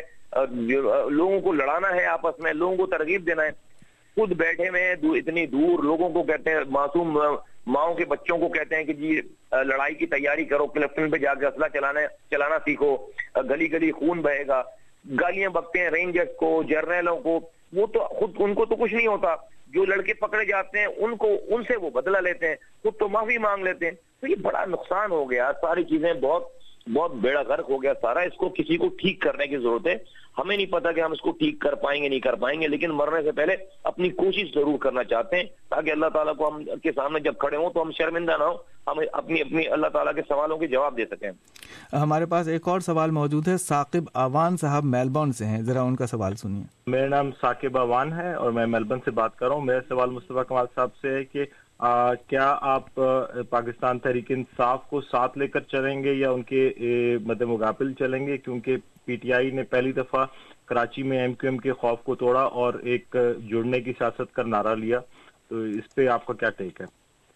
Speaker 14: لوگوں کو لڑانا ہے آپس میں, لوگوں کو ترغیب دینا ہے. خود بیٹھے میں اتنی دور لوگوں کو کہتے ہیں, معصوم ماؤں کے بچوں کو کہتے ہیں کہ جی لڑائی کی تیاری کرو, کلفٹن پہ جا کے اسلحہ چلانا چلانا سیکھو, گلی گلی خون بہے گا. گالیاں بکتے ہیں رینجرز کو, جرنیلوں کو, وہ تو خود ان کو تو کچھ نہیں ہوتا. جو لڑکے پکڑے جاتے ہیں ان کو ان سے وہ بدلہ لیتے ہیں, خود تو معافی مانگ لیتے ہیں. تو یہ بڑا نقصان ہو گیا, ساری چیزیں بہت بہت بیڑا غرق ہو گیا سارا. اس کو کسی کو ٹھیک کرنے کی ضرورت ہے. ہمیں نہیں پتا کہ ہم اس کو ٹھیک کر پائیں گے نہیں کر پائیں گے, لیکن مرنے سے پہلے اپنی کوشش ضرور کرنا چاہتے ہیں تاکہ اللہ تعالیٰ کو ہم کے سامنے جب کھڑے ہوں تو ہم شرمندہ نہ ہوں, ہم اپنی اپنی اللہ تعالیٰ کے سوالوں کے جواب دے سکیں.
Speaker 2: ہمارے پاس ایک اور سوال موجود ہے, ثاقب آوان صاحب میلبورن سے ہیں, ذرا ان کا سوال سنیے.
Speaker 17: میرا نام ثاقب آوان ہے اور میں میلبورن سے بات کر رہا ہوں. میرا سوال مصطفیٰ کمال صاحب سے ہے کہ آ, کیا آپ پاکستان تحریک انصاف کو ساتھ لے کر چلیں گے یا ان کے مد مقابل چلیں گے, کیونکہ پی ٹی آئی نے پہلی دفعہ کراچی میں ایم کیو ایم کے خوف کو توڑا اور ایک جڑنے کی سیاست کا نعرہ لیا, تو اس پہ آپ کا کیا ٹیک ہے؟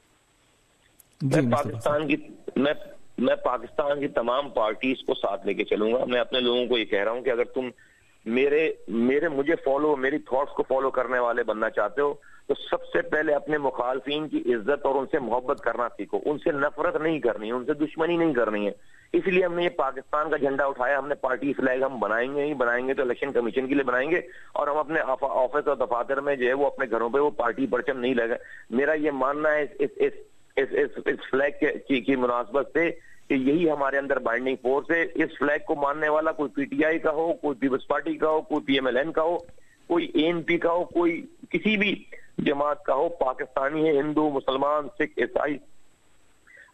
Speaker 14: میں پاکستان کی میں میں پاکستان کی تمام پارٹیز کو ساتھ لے کے چلوں گا. میں اپنے لوگوں کو یہ کہہ رہا ہوں کہ اگر تم میرے میرے مجھے فالو میری تھاٹس کو فالو کرنے والے بننا چاہتے ہو تو سب سے پہلے اپنے مخالفین کی عزت اور ان سے محبت کرنا سیکھو. ان سے نفرت نہیں کرنی ہے, ان سے دشمنی نہیں کرنی ہے. اس لیے ہم نے یہ پاکستان کا جھنڈا اٹھایا. ہم نے پارٹی فلیگ ہم بنائیں گے, نہیں بنائیں گے تو الیکشن کمیشن کے لیے بنائیں گے, اور ہم اپنے آفس اور دفاتر میں جو ہے وہ اپنے گھروں پہ وہ پارٹی پرچم نہیں لگا. میرا یہ ماننا ہے اس اس اس اس اس فلیگ کی, کی مناسبت سے کہ یہی ہمارے اندر بائنڈنگ فورس ہے. اس فلیگ کو ماننے والا کوئی پی ٹی آئی کا ہو, کوئی پیپلز پارٹی کا ہو, کوئی پی ایم ایل این کا ہو, کوئی اے این پی کا ہو, کوئی کسی بھی جماعت کا ہو, پاکستانی ہے, ہندو, مسلمان, سکھ, عیسائی,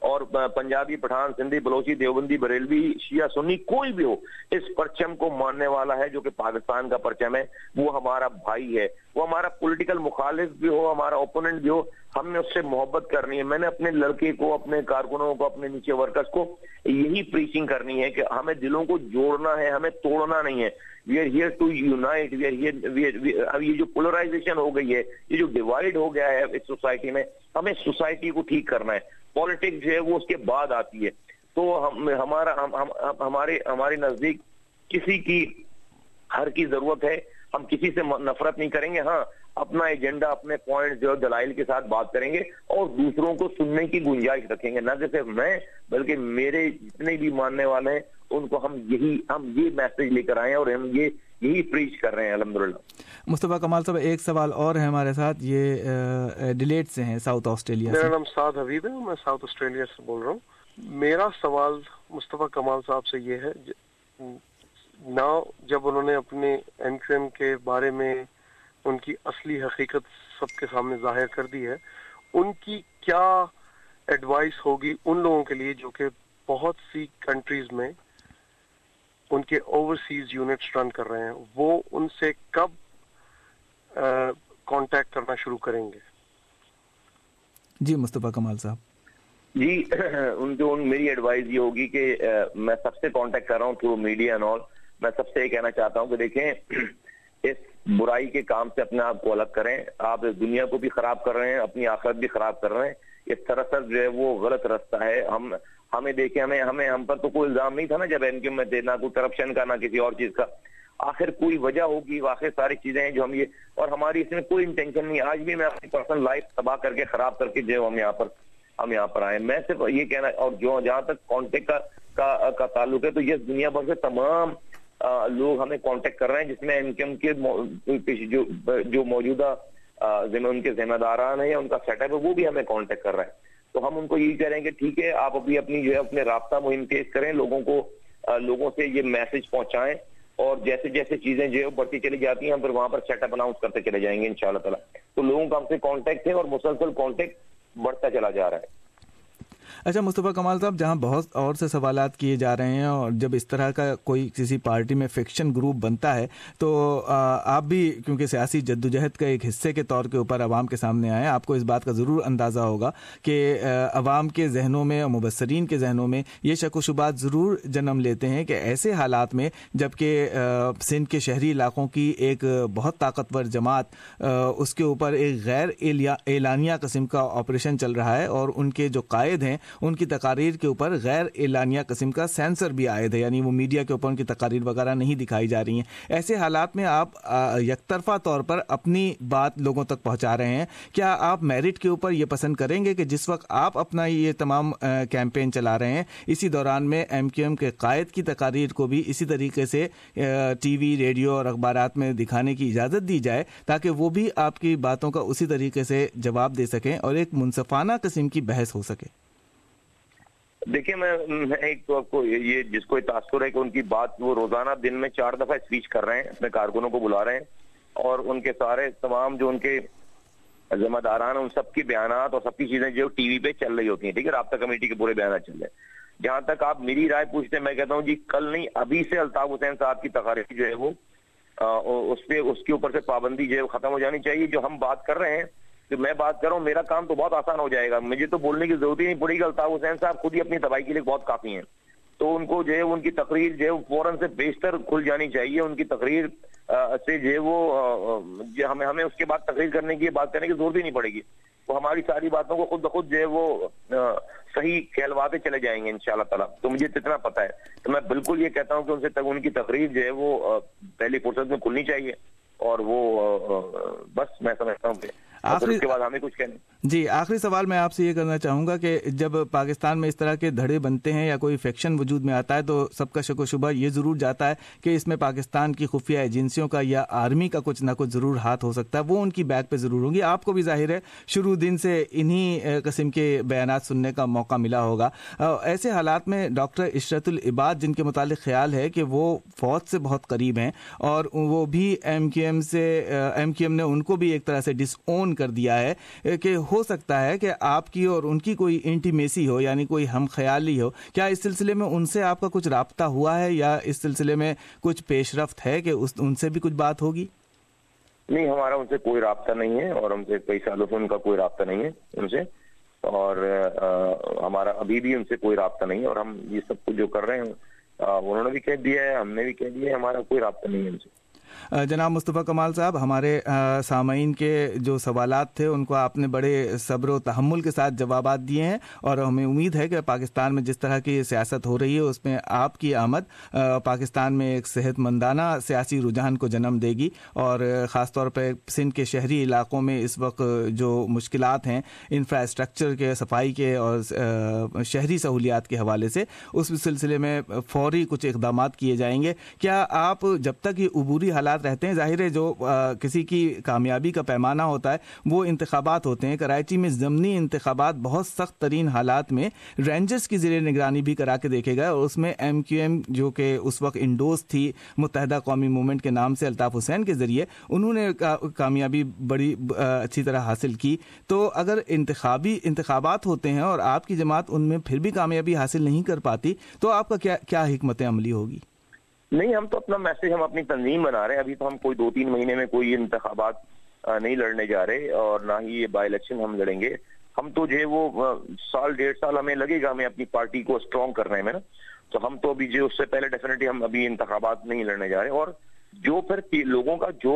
Speaker 14: اور پنجابی، پٹھان، سندھی، بلوچی، دیوبندی، بریلوی، شیعہ، سنی، کوئی بھی ہو اس پرچم کو ماننے والا ہے جو کہ پاکستان کا پرچم ہے، وہ ہمارا بھائی ہے. وہ ہمارا پولیٹیکل مخالف بھی ہو، ہمارا اوپوننٹ بھی ہو، ہم نے اس سے محبت کرنی ہے. میں نے اپنے لڑکے کو، اپنے کارکنوں کو، اپنے نیچے ورکرز کو یہی پریچنگ کرنی ہے کہ ہمیں دلوں کو جوڑنا ہے، ہمیں توڑنا نہیں ہے. We are here to unite. We are here. اب یہ جو پولرائزیشن ہو گئی ہے، یہ جو ڈیوائڈ ہو گیا ہے اس سوسائٹی میں، ہمیں سوسائٹی کو ٹھیک کرنا ہے. پالیٹکس جو ہے وہ اس کے بعد آتی ہے. تو ہم ہمارا ہم, ہم, ہمارے ہمارے نزدیک کسی کی ہر کی ضرورت ہے. ہم کسی سے نفرت نہیں کریں گے. ہاں اپنا ایجنڈا، اپنے پوائنٹ جو دلائل کے ساتھ بات کریں گے اور دوسروں کو سننے کی گنجائش رکھیں گے. نہ کہ صرف میں بلکہ میرے جتنے بھی ماننے والے ہیں ان کو ہم یہی ہم یہ میسج لے کر آئے ہیں اور ہم یہ یہی پریچ کر رہے ہیں الحمدللہ.
Speaker 2: مصطفیٰ کمال صاحب ایک سوال اور ہے ہمارے ساتھ، یہ ڈیلیٹ سے ہیں ساؤتھ آسٹریلیا سے.
Speaker 18: میرا نام سعد حبیب ہے، میں ساؤتھ آسٹریلیا سے بول رہا ہوں. میرا سوال مصطفیٰ کمال صاحب سے یہ ہے، نہ جب انہوں نے اپنے ایم کیو ایم کے بارے میں ان کی اصلی حقیقت سب کے سامنے ظاہر کر دی ہے، ان کی کیا ایڈوائس ہوگی ان لوگوں کے لیے جو کہ بہت سی کنٹریز میں ان کے اوورسیز یونٹس رن کر رہے ہیں؟ وہ ان سے کب کانٹیکٹ کرنا شروع کریں گے؟
Speaker 2: جی مصطفیٰ کمال صاحب.
Speaker 14: جی ان کو میری ایڈوائز یہ ہوگی کہ میں سب سے کانٹیکٹ کر رہا ہوں تھرو میڈیا اینڈ آل. میں سب سے یہ کہنا چاہتا ہوں کہ دیکھیں اس برائی کے کام سے اپنے آپ کو الگ کریں. آپ دنیا کو بھی خراب کر رہے ہیں، اپنی آخرت بھی خراب کر رہے ہیں. یہ سراسر جو ہے وہ غلط راستہ ہے. ہم ہمیں دیکھیں ہمیں ہمیں ہم پر تو کوئی الزام نہیں تھا نا جب ایم کیو میں تھے، نہ کوئی کرپشن کا نہ کسی اور چیز کا. آخر کوئی وجہ ہوگی، آخر ساری چیزیں ہیں جو ہم یہ، اور ہماری اس میں کوئی انٹینشن نہیں. آج بھی میں اپنی پرسنل لائف تباہ کر کے خراب کر کے جو ہم یہاں پر ہم یہاں پر آئے. میں صرف یہ کہنا، اور جو جہاں تک کانٹیکٹ کا کا, کا تعلق ہے تو یہ دنیا بھر سے تمام لوگ ہمیں کانٹیکٹ کر رہے ہیں جس میں ایم کیو ایم کے جو جو موجودہ ان کے ذمہ داران ہیں یا ان کا سیٹ اپ ہے وہ بھی ہمیں کانٹیکٹ کر رہے ہیں. تو ہم ان کو یہی کہہ رہے ہیں کہ ٹھیک ہے آپ ابھی اپنی جو ہے اپنے رابطہ مہم تیز کریں، لوگوں کو لوگوں سے یہ میسج پہنچائیں، اور جیسے جیسے چیزیں جو ہے بڑھتی چلی جاتی ہیں ہم پھر وہاں پر سیٹ اپ اناؤنس کرتے چلے جائیں گے انشاءاللہ تعالیٰ. تو لوگوں کا ہم سے کانٹیکٹ ہے اور مسلسل کانٹیکٹ بڑھتا چلا جا رہا ہے.
Speaker 2: اچھا مصطفیٰ کمال صاحب، جہاں بہت اور سے سوالات کیے جا رہے ہیں اور جب اس طرح کا کوئی کسی پارٹی میں فیکشن گروپ بنتا ہے تو آپ بھی کیونکہ سیاسی جدوجہد کا ایک حصے کے طور کے اوپر عوام کے سامنے آئے، آپ کو اس بات کا ضرور اندازہ ہوگا کہ عوام کے ذہنوں میں اور مبصرین کے ذہنوں میں یہ شک و شبہات ضرور جنم لیتے ہیں کہ ایسے حالات میں جب کہ سندھ کے شہری علاقوں کی ایک بہت طاقتور جماعت اس کے اوپر ایک غیر اعلانیہ قسم کا آپریشن چل رہا ہے اور ان کے جو قائد ہیں ان کی تقاریر کے اوپر غیر اعلانیہ قسم کا سینسر بھی عائد ہے، یعنی وہ میڈیا کے اوپر ان کی تقاریر وغیرہ نہیں دکھائی جا رہی ہیں. ایسے حالات میں آپ یک طرفہ طور پر اپنی بات لوگوں تک پہنچا رہے ہیں. کیا آپ میرٹ کے اوپر یہ پسند کریں گے کہ جس وقت آپ اپنا یہ تمام کیمپین چلا رہے ہیں اسی دوران میں ایم کیو ایم کے قائد کی تقاریر کو بھی اسی طریقے سے ٹی وی، ریڈیو اور اخبارات میں دکھانے کی اجازت دی جائے تاکہ وہ بھی آپ کی باتوں کا اسی طریقے سے جواب دے سکیں اور ایک منصفانہ قسم کی بحث ہو سکے؟
Speaker 14: دیکھیں میں ایک تو آپ کو یہ جس کو تاثر ہے کہ ان کی بات وہ روزانہ دن میں چار دفعہ اسپیچ کر رہے ہیں، اپنے کارکنوں کو بلا رہے ہیں اور ان کے سارے تمام جو ان کے ذمہ داران ہیں ان سب کی بیانات اور سب کی چیزیں جو ٹی وی پہ چل رہی ہوتی ہیں. ٹھیک ہے، رابطہ کمیٹی کے پورے بیانات چل رہے ہیں. جہاں تک آپ میری رائے پوچھتے ہیں میں کہتا ہوں جی کل نہیں ابھی سے الطاف حسین صاحب کی تقاریر جو ہے وہ اس پہ اس کے اوپر سے پابندی جو ہے ختم ہو جانی چاہیے. جو ہم بات کر رہے ہیں کہ میں بات کر رہا ہوں میرا کام تو بہت آسان ہو جائے گا، مجھے تو بولنے کی ضرورت ہی نہیں پڑے گی. الطاف حسین صاحب خود ہی اپنی تباہی کے لیے بہت کافی ہیں. تو ان کو جو ہے ان کی تقریر جو ہے فوراً سے بیشتر کھل جانی چاہیے. ان کی تقریر سے جو ہے وہ ہمیں ہمیں اس کے بعد تقریر کرنے کی بات کرنے کی ضرورت ہی نہیں پڑے گی. وہ ہماری ساری باتوں کو خود بخود جو ہے وہ صحیح کہلواتے چلے جائیں گے انشاءاللہ تعالیٰ. تو مجھے اتنا پتہ ہے تو میں بالکل یہ کہتا ہوں کہ ان سے تک ان کی تقریر جو ہے وہ پہلی فرصت میں کھلنی چاہیے اور وہ بس میں سمجھتا ہوں کہ
Speaker 2: آخری
Speaker 14: اس کے بعد ہمیں کچھ کہنے.
Speaker 2: جی آخری سوال میں آپ سے یہ کرنا چاہوں گا کہ جب پاکستان میں اس طرح کے دھڑے بنتے ہیں یا کوئی فیکشن وجود میں آتا ہے تو سب کا شک و شبہ یہ ضرور جاتا ہے کہ اس میں پاکستان کی خفیہ ایجنسیوں کا یا آرمی کا کچھ نہ کچھ ضرور ہاتھ ہو سکتا ہے. وہ ان کی بیک پہ ضرور ہوں گی. آپ کو بھی ظاہر ہے شروع دن سے انہی قسم کے بیانات سننے کا موقع ملا ہوگا. ایسے حالات میں ڈاکٹر عشرت العباد جن کے متعلق خیال ہے کہ وہ فوج سے بہت قریب ہیں اور وہ بھی ایم کیو ایم سے ایم کیو ایم نے ان کو بھی ایک طرح سے ڈس اون ओपन कर दिया है कि हो सकता है कि आपकी और उनकी कोई इंटीमेसी हो, यानी कोई हम ख्याली हो। क्या इस सिलसिले में उनसे आपका कुछ राब्ता हुआ है या इस सिलसिले में कुछ पेशरफ्त है कि उस उनसे भी कुछ बात होगी?
Speaker 14: नहीं, हमारा उनसे कोई राब्ता नहीं है और हमसे कई सालों से उनका कोई राब्ता नहीं है उनसे, और आ, हमारा अभी भी उनसे कोई राब्ता नहीं है। और हम ये सब कुछ जो कर रहे हैं आ, उन्होंने भी कह दिया है, हमने भी कह दिया है, हमारा कोई राब्ता नहीं है उनसे।
Speaker 2: जनाब मुस्तफ़ा कमाल साहब, हमारे सामईन के जो सवालात थे उनको आपने बड़े सब्र व तहम्मुल के साथ जवाबात दिए हैं और हमें उम्मीद है कि पाकिस्तान में जिस तरह की सियासत हो रही है उसमें आपकी आमद पाकिस्तान में एक सेहतमंदाना सियासी रुझान को जन्म देगी। और ख़ास तौर पर सिंध के शहरी इलाकों में इस वक्त जो मुश्किलात हैं इंफ्रास्ट्रक्चर के, सफाई के और शहरी सहूलियात के हवाले से, उस सिलसिले में फौरी कुछ इक़दाम किए जाएंगे। क्या आप जब तक ये अबूरी हालात रहते हैं, जाहिर है जो आ, किसी की कामयाबी का पैमाना होता है वो इंतखाबात होते हैं, कराची में ज़मनी इंतखाबात बहुत सख्त तरीन हालात में रेंजर्स की ज़ेरे निगरानी भी करा के देखे गए और उसमें एम क्यू एम जो कि उस वक्त इंडोज थी मुत्तहदा कौमी मूवमेंट के नाम से अल्ताफ़ हुसैन के ज़रिए, उन्होंने का, कामयाबी बड़ी आ, अच्छी तरह हासिल की। तो अगर इंतखाबी इंतखाबात होते हैं और आपकी जमात उनमें फिर भी कामयाबी हासिल नहीं कर पाती तो आपका क्या क्या हिकमत अमली होगी?
Speaker 14: नहीं, हम तो अपना मैसेज, हम अपनी तंजीम बना रहे हैं। अभी तो हम कोई दो तीन महीने में कोई इंतखाबात नहीं लड़ने जा रहे और ना ही ये बाई इलेक्शन हम लड़ेंगे। हम तो जो है वो साल डेढ़ साल हमें लगेगा हमें अपनी पार्टी को स्ट्रॉन्ग करने में ना, तो हम तो अभी जो उससे पहले डेफिनेटली हम अभी इंतखाबात नहीं लड़ने जा रहे। और जो फिर लोगों का जो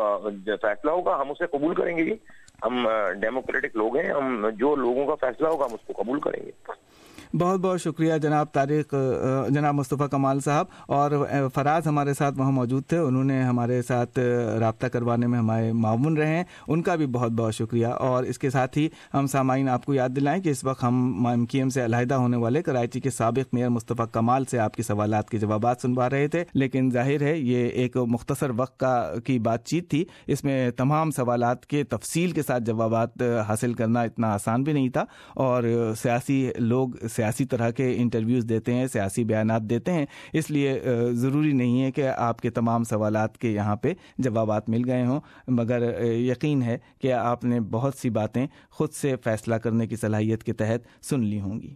Speaker 14: फैसला होगा हम उसे कबूल करेंगे। जी, हम डेमोक्रेटिक लोग हैं, हम जो लोगों का फैसला होगा हम उसको कबूल करेंगे।
Speaker 2: बहुत बहुत शुक्रिया जनाब तारिक जनाब मुस्तफ़ा कमाल साहब। और फराज हमारे साथ वहाँ मौजूद थे, उन्होंने हमारे साथ राब्ता करवाने में हमारे मामून रहे हैं, उनका भी बहुत बहुत शुक्रिया। और इसके साथ ही हम सामाईन आपको याद दिलाएं कि इस वक्त हम एम क्यू एम से अलहदा होने वाले कराची के साबिक मेयर मुस्तफ़ा कमाल से आपके सवालात के जवाबात सुनवा रहे थे। लेकिन जाहिर है ये एक मुख्तसर वक्त का की बातचीत थी, इसमें तमाम सवालात के तफसील के साथ जवाबात हासिल करना इतना आसान भी नहीं था। और सियासी लोग सियासी तरह के इंटरव्यूज़ देते हैं, सियासी बयानात देते हैं, इसलिए ज़रूरी नहीं है कि आपके तमाम सवालात के यहाँ पे जवाबात मिल गए हों, मगर यकीन है कि आपने बहुत सी बातें खुद से फ़ैसला करने की सलाहियत के तहत सुन ली होंगी।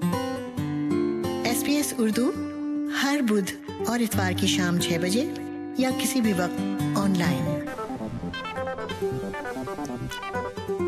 Speaker 9: एस पी एस उर्दू हर बुध और इतवार की शाम छः बजे या किसी भी वक्त ऑनलाइन।